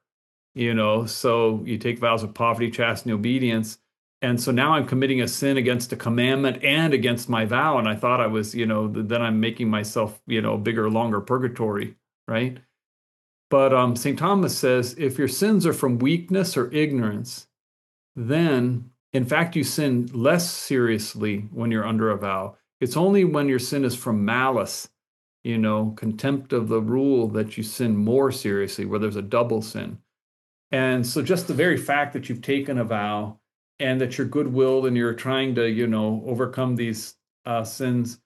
So you take vows of poverty, chastity, and obedience. And so now I'm committing a sin against a commandment and against my vow. And I thought I was, then I'm making myself, a bigger, longer purgatory, right? But St. Thomas says, if your sins are from weakness or ignorance, then in fact you sin less seriously when you're under a vow. It's only when your sin is from malice, contempt of the rule, that you sin more seriously, where there's a double sin. And so just the very fact that you've taken a vow and that you're good-willed and you're trying to, overcome these sins,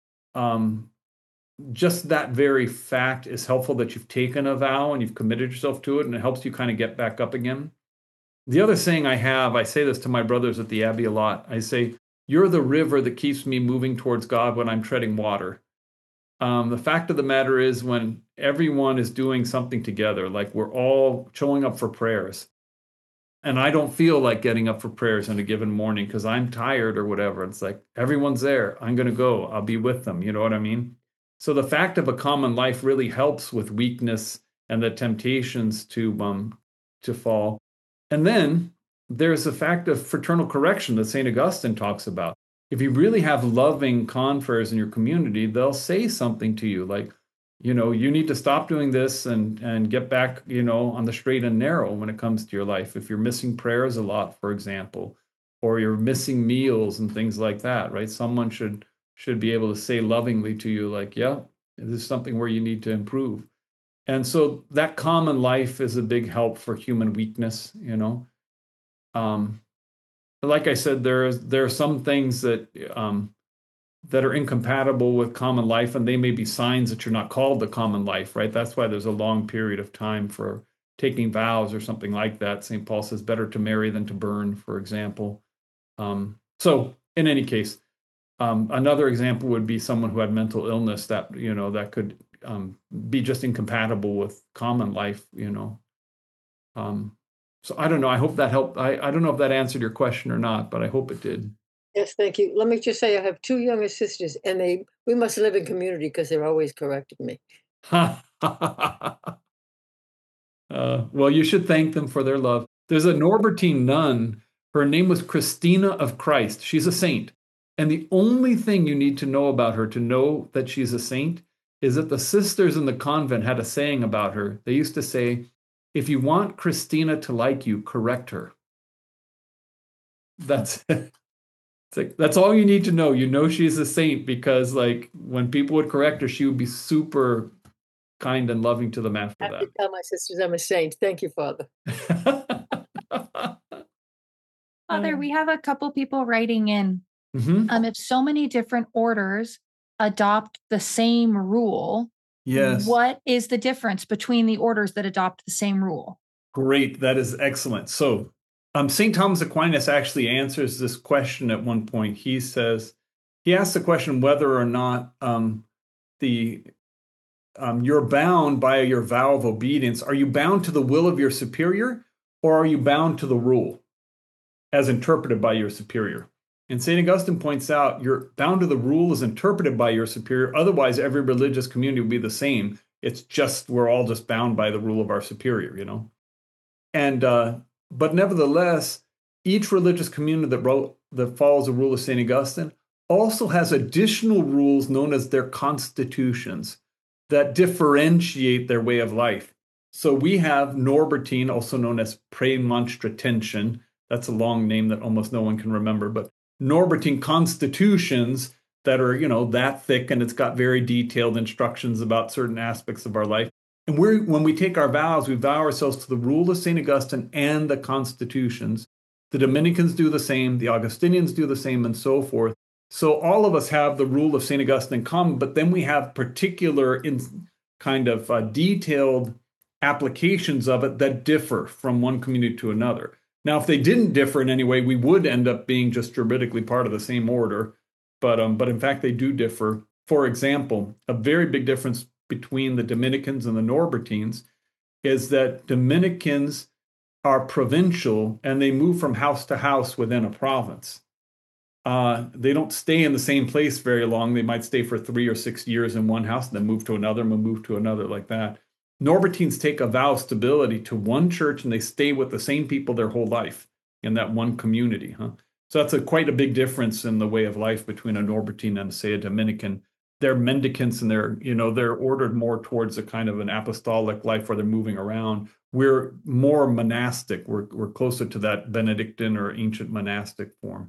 just that very fact is helpful, that you've taken a vow and you've committed yourself to it, and it helps you kind of get back up again. The other saying I say this to my brothers at the Abbey a lot. I say, you're the river that keeps me moving towards God when I'm treading water. The fact of the matter is, when everyone is doing something together, like we're all showing up for prayers, and I don't feel like getting up for prayers in a given morning because I'm tired or whatever, it's like, everyone's there. I'm going to go. I'll be with them. You know what I mean? So the fact of a common life really helps with weakness and the temptations to fall. And then there's the fact of fraternal correction that St. Augustine talks about. If you really have loving confreres in your community, they'll say something to you like, you need to stop doing this and get back, on the straight and narrow when it comes to your life. If you're missing prayers a lot, for example, or you're missing meals and things like that, right? Someone should be able to say lovingly to you, like, yeah, this is something where you need to improve. And so that common life is a big help for human weakness, like I said, there are some things that are incompatible with common life, and they may be signs that you're not called to common life, right? That's why there's a long period of time for taking vows or something like that. St. Paul says better to marry than to burn, for example. So in any case, another example would be someone who had mental illness that, that could be just incompatible with common life, So I don't know. I hope that helped. I don't know if that answered your question or not, but I hope it did. Yes, thank you. Let me just say I have 2 younger sisters, and we must live in community because they're always correcting me. Well, you should thank them for their love. There's a Norbertine nun. Her name was Christina of Christ. She's a saint. And the only thing you need to know about her to know that she's a saint is that the sisters in the convent had a saying about her. They used to say, if you want Christina to like you, correct her. That's it. That's all you need to know. You know she's a saint because, like, when people would correct her, she would be super kind and loving to them after I have that. to tell my sisters I'm a saint. Thank you, Father. Father, we have a couple people writing in. Mm-hmm. If so many different orders adopt the same rule, yes, what is the difference between the orders that adopt the same rule? Great. That is excellent. So St. Thomas Aquinas actually answers this question at one point. He says, he asks the question whether or not you're bound by your vow of obedience. Are you bound to the will of your superior, or are you bound to the rule as interpreted by your superior? And St. Augustine points out you're bound to the rule as interpreted by your superior. Otherwise, every religious community would be the same. It's just we're all just bound by the rule of our superior, And but nevertheless, each religious community that follows the rule of St. Augustine also has additional rules known as their constitutions that differentiate their way of life. So we have Norbertine, also known as Premonstratension. That's a long name that almost no one can remember, but Norbertine constitutions that are, that thick, and it's got very detailed instructions about certain aspects of our life. And when we take our vows, we vow ourselves to the rule of St. Augustine and the constitutions. The Dominicans do the same, the Augustinians do the same, and so forth. So all of us have the rule of St. Augustine in common, but then we have particular detailed applications of it that differ from one community to another. Now, if they didn't differ in any way, we would end up being just juridically part of the same order. But in fact, they do differ. For example, a very big difference between the Dominicans and the Norbertines is that Dominicans are provincial and they move from house to house within a province. They don't stay in the same place very long. They might stay for 3 or 6 years in one house and then move to another and move to another like that. Norbertines take a vow of stability to one church and they stay with the same people their whole life in that one community. So that's quite a big difference in the way of life between a Norbertine and, say, a Dominican. They're mendicants and they're ordered more towards a kind of an apostolic life where they're moving around. We're more monastic. We're closer to that Benedictine or ancient monastic form.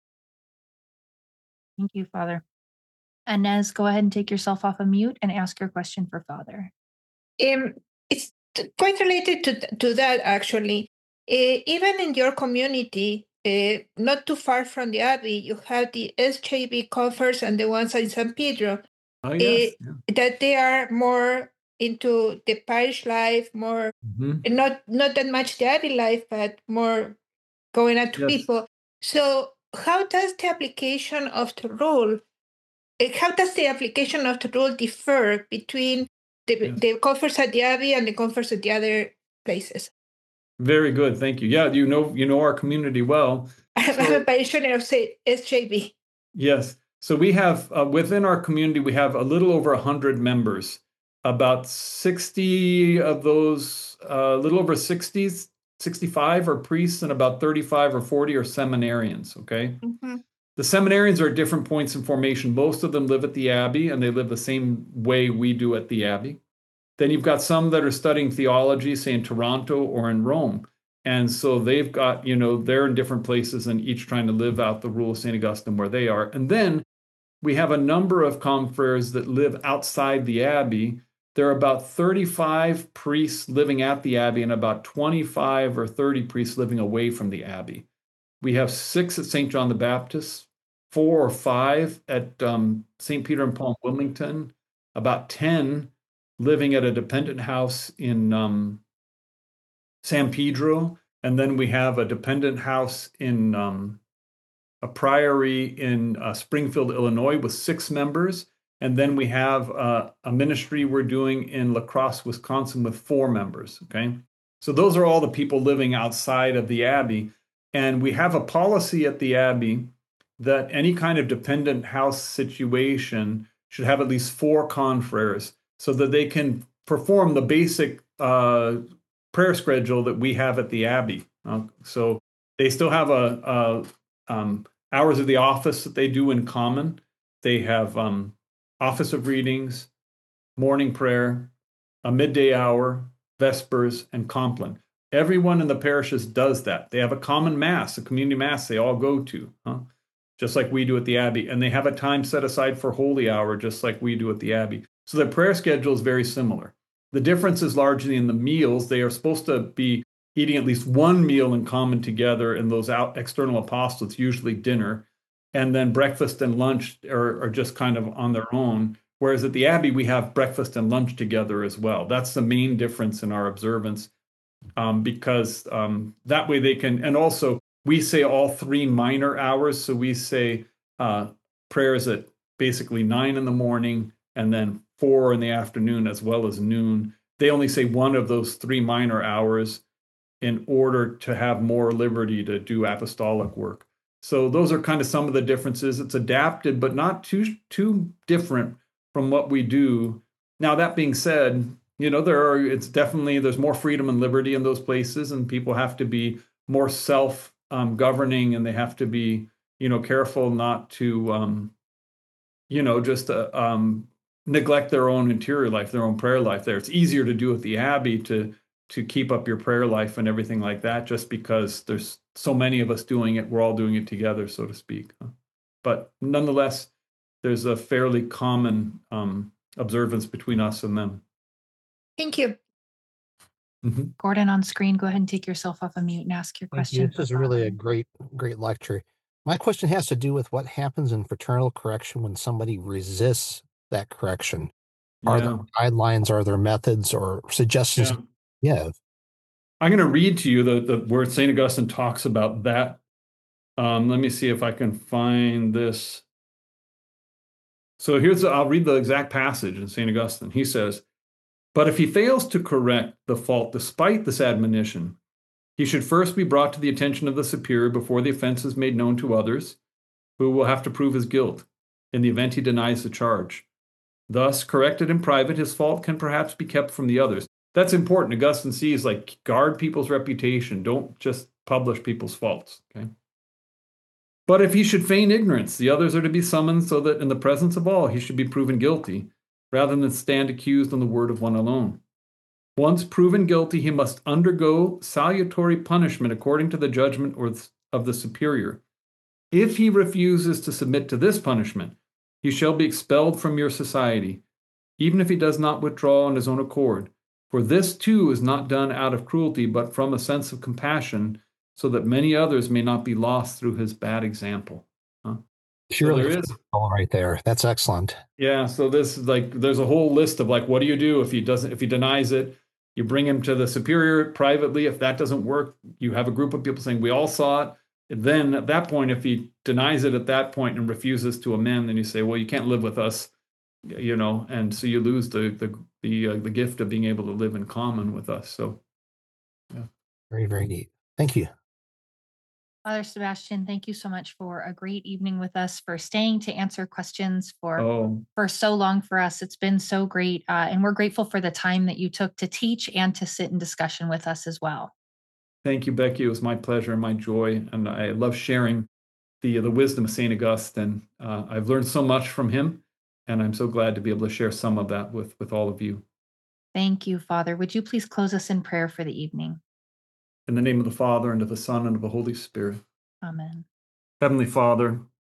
Thank you, Father. Inez, go ahead and take yourself off of mute and ask your question for Father. It's quite related to that, actually. Even in your community, not too far from the Abbey, you have the SJB Conference and the ones in San Pedro. Oh, yes. That they are more into the parish life, more not that much the Abbey life, but more going out to people. So how does the application of the rule differ between the conference at the Abbey and the conference at the other places? Very good, thank you. Yeah, you know our community well. I'm a parishioner of SJB. Yes, so we have within our community we have a little over 100 members. About 60 of those, a little over 65 are priests, and about 35 or 40 are seminarians. Okay. Mm-hmm. The seminarians are at different points in formation. Most of them live at the Abbey, and they live the same way we do at the Abbey. Then you've got some that are studying theology, say in Toronto or in Rome. And so they've got, they're in different places and each trying to live out the rule of St. Augustine where they are. And then we have a number of confreres that live outside the Abbey there are about 35 priests living at the Abbey and about 25 or 30 priests living away from the Abbey. We have 6 at St. John the Baptist, 4 or 5 at St. Peter and Paul Wilmington, about 10 living at a dependent house in San Pedro, and then we have a dependent house in a priory in Springfield, Illinois, with 6 members. And then we have a ministry we're doing in La Crosse, Wisconsin, with 4 members. Okay. So those are all the people living outside of the Abbey. And we have a policy at the Abbey that any kind of dependent house situation should have at least 4 confreres so that they can perform the basic prayer schedule that we have at the Abbey. So they still have hours of the office that they do in common. They have office of readings, morning prayer, a midday hour, vespers, and compline. Everyone in the parishes does that. They have a common mass, a community mass they all go to, just like we do at the Abbey. And they have a time set aside for holy hour, just like we do at the Abbey. So their prayer schedule is very similar. The difference is largely in the meals. They are supposed to be eating at least one meal in common together, and those external apostolates, usually dinner. And then breakfast and lunch are just kind of on their own. Whereas at the Abbey, we have breakfast and lunch together as well. That's the main difference in our observance, because that way they can, and also we say all 3 minor hours. So we say prayers at basically 9 in the morning and then 4 in the afternoon as well as noon. They only say one of those 3 minor hours in order to have more liberty to do apostolic work. So those are kind of some of the differences. It's adapted, but not too different from what we do. Now, that being said, there's more freedom and liberty in those places, and people have to be more self-governing, and they have to be, careful not to, neglect their own interior life, their own prayer life there. It's easier to do at the Abbey to keep up your prayer life and everything like that, just because there's so many of us doing it. We're all doing it together, so to speak. But nonetheless, there's a fairly common observance between us and them. Thank you. Mm-hmm. Gordon on screen, go ahead and take yourself off of mute and ask your question. This is really a great lecture. My question has to do with what happens in fraternal correction when somebody resists that correction. Are there guidelines, are there methods or suggestions? Yeah. I'm going to read to you the where St. Augustine talks about that. Let me see if I can find this. So I'll read the exact passage in St. Augustine. He says, "But if he fails to correct the fault despite this admonition, he should first be brought to the attention of the superior before the offense is made known to others, who will have to prove his guilt in the event he denies the charge. Thus, corrected in private, his fault can perhaps be kept from the others." That's important. Augustine sees, guard people's reputation. Don't just publish people's faults. Okay. "But if he should feign ignorance, the others are to be summoned so that in the presence of all he should be proven guilty, rather than stand accused on the word of one alone. Once proven guilty, he must undergo salutary punishment according to the judgment of the superior. If he refuses to submit to this punishment, he shall be expelled from your society, even if he does not withdraw on his own accord. For this, too, is not done out of cruelty, but from a sense of compassion, so that many others may not be lost through his bad example." Surely, so there is right there. That's excellent. Yeah. So this is there's a whole list of what do you do if he denies it? You bring him to the superior privately. If that doesn't work, you have a group of people saying, "We all saw it." And then at that point, if he denies it at that point and refuses to amend, then you say, "Well, you can't live with us," and so you lose the gift of being able to live in common with us. So, yeah. Very, very neat. Thank you. Father Sebastian, thank you so much for a great evening with us, for staying to answer questions for so long for us. It's been so great. And we're grateful for the time that you took to teach and to sit in discussion with us as well. Thank you, Becky. It was my pleasure and my joy. And I love sharing the wisdom of St. Augustine. I've learned so much from him, and I'm so glad to be able to share some of that with all of you. Thank you, Father. Would you please close us in prayer for the evening? In the name of the Father, and of the Son, and of the Holy Spirit. Amen. Heavenly Father,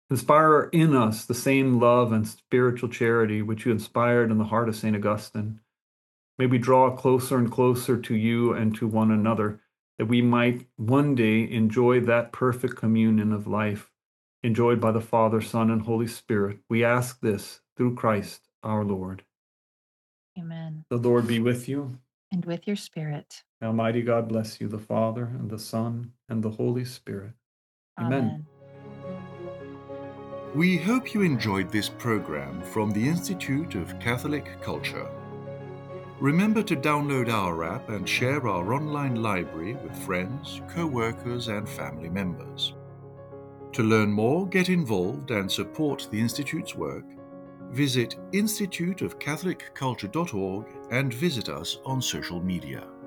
Inspire in us the same love and spiritual charity which you inspired in the heart of St. Augustine. May we draw closer and closer to you and to one another, that we might one day enjoy that perfect communion of life, enjoyed by the Father, Son, and Holy Spirit. We ask this through Christ our Lord. Amen. The Lord be with you. And with your spirit. Almighty God bless you, the Father, and the Son, and the Holy Spirit. Amen. We hope you enjoyed this program from the Institute of Catholic Culture. Remember to download our app and share our online library with friends, co-workers, and family members. To learn more, get involved, and support the Institute's work, visit instituteofcatholicculture.org and visit us on social media.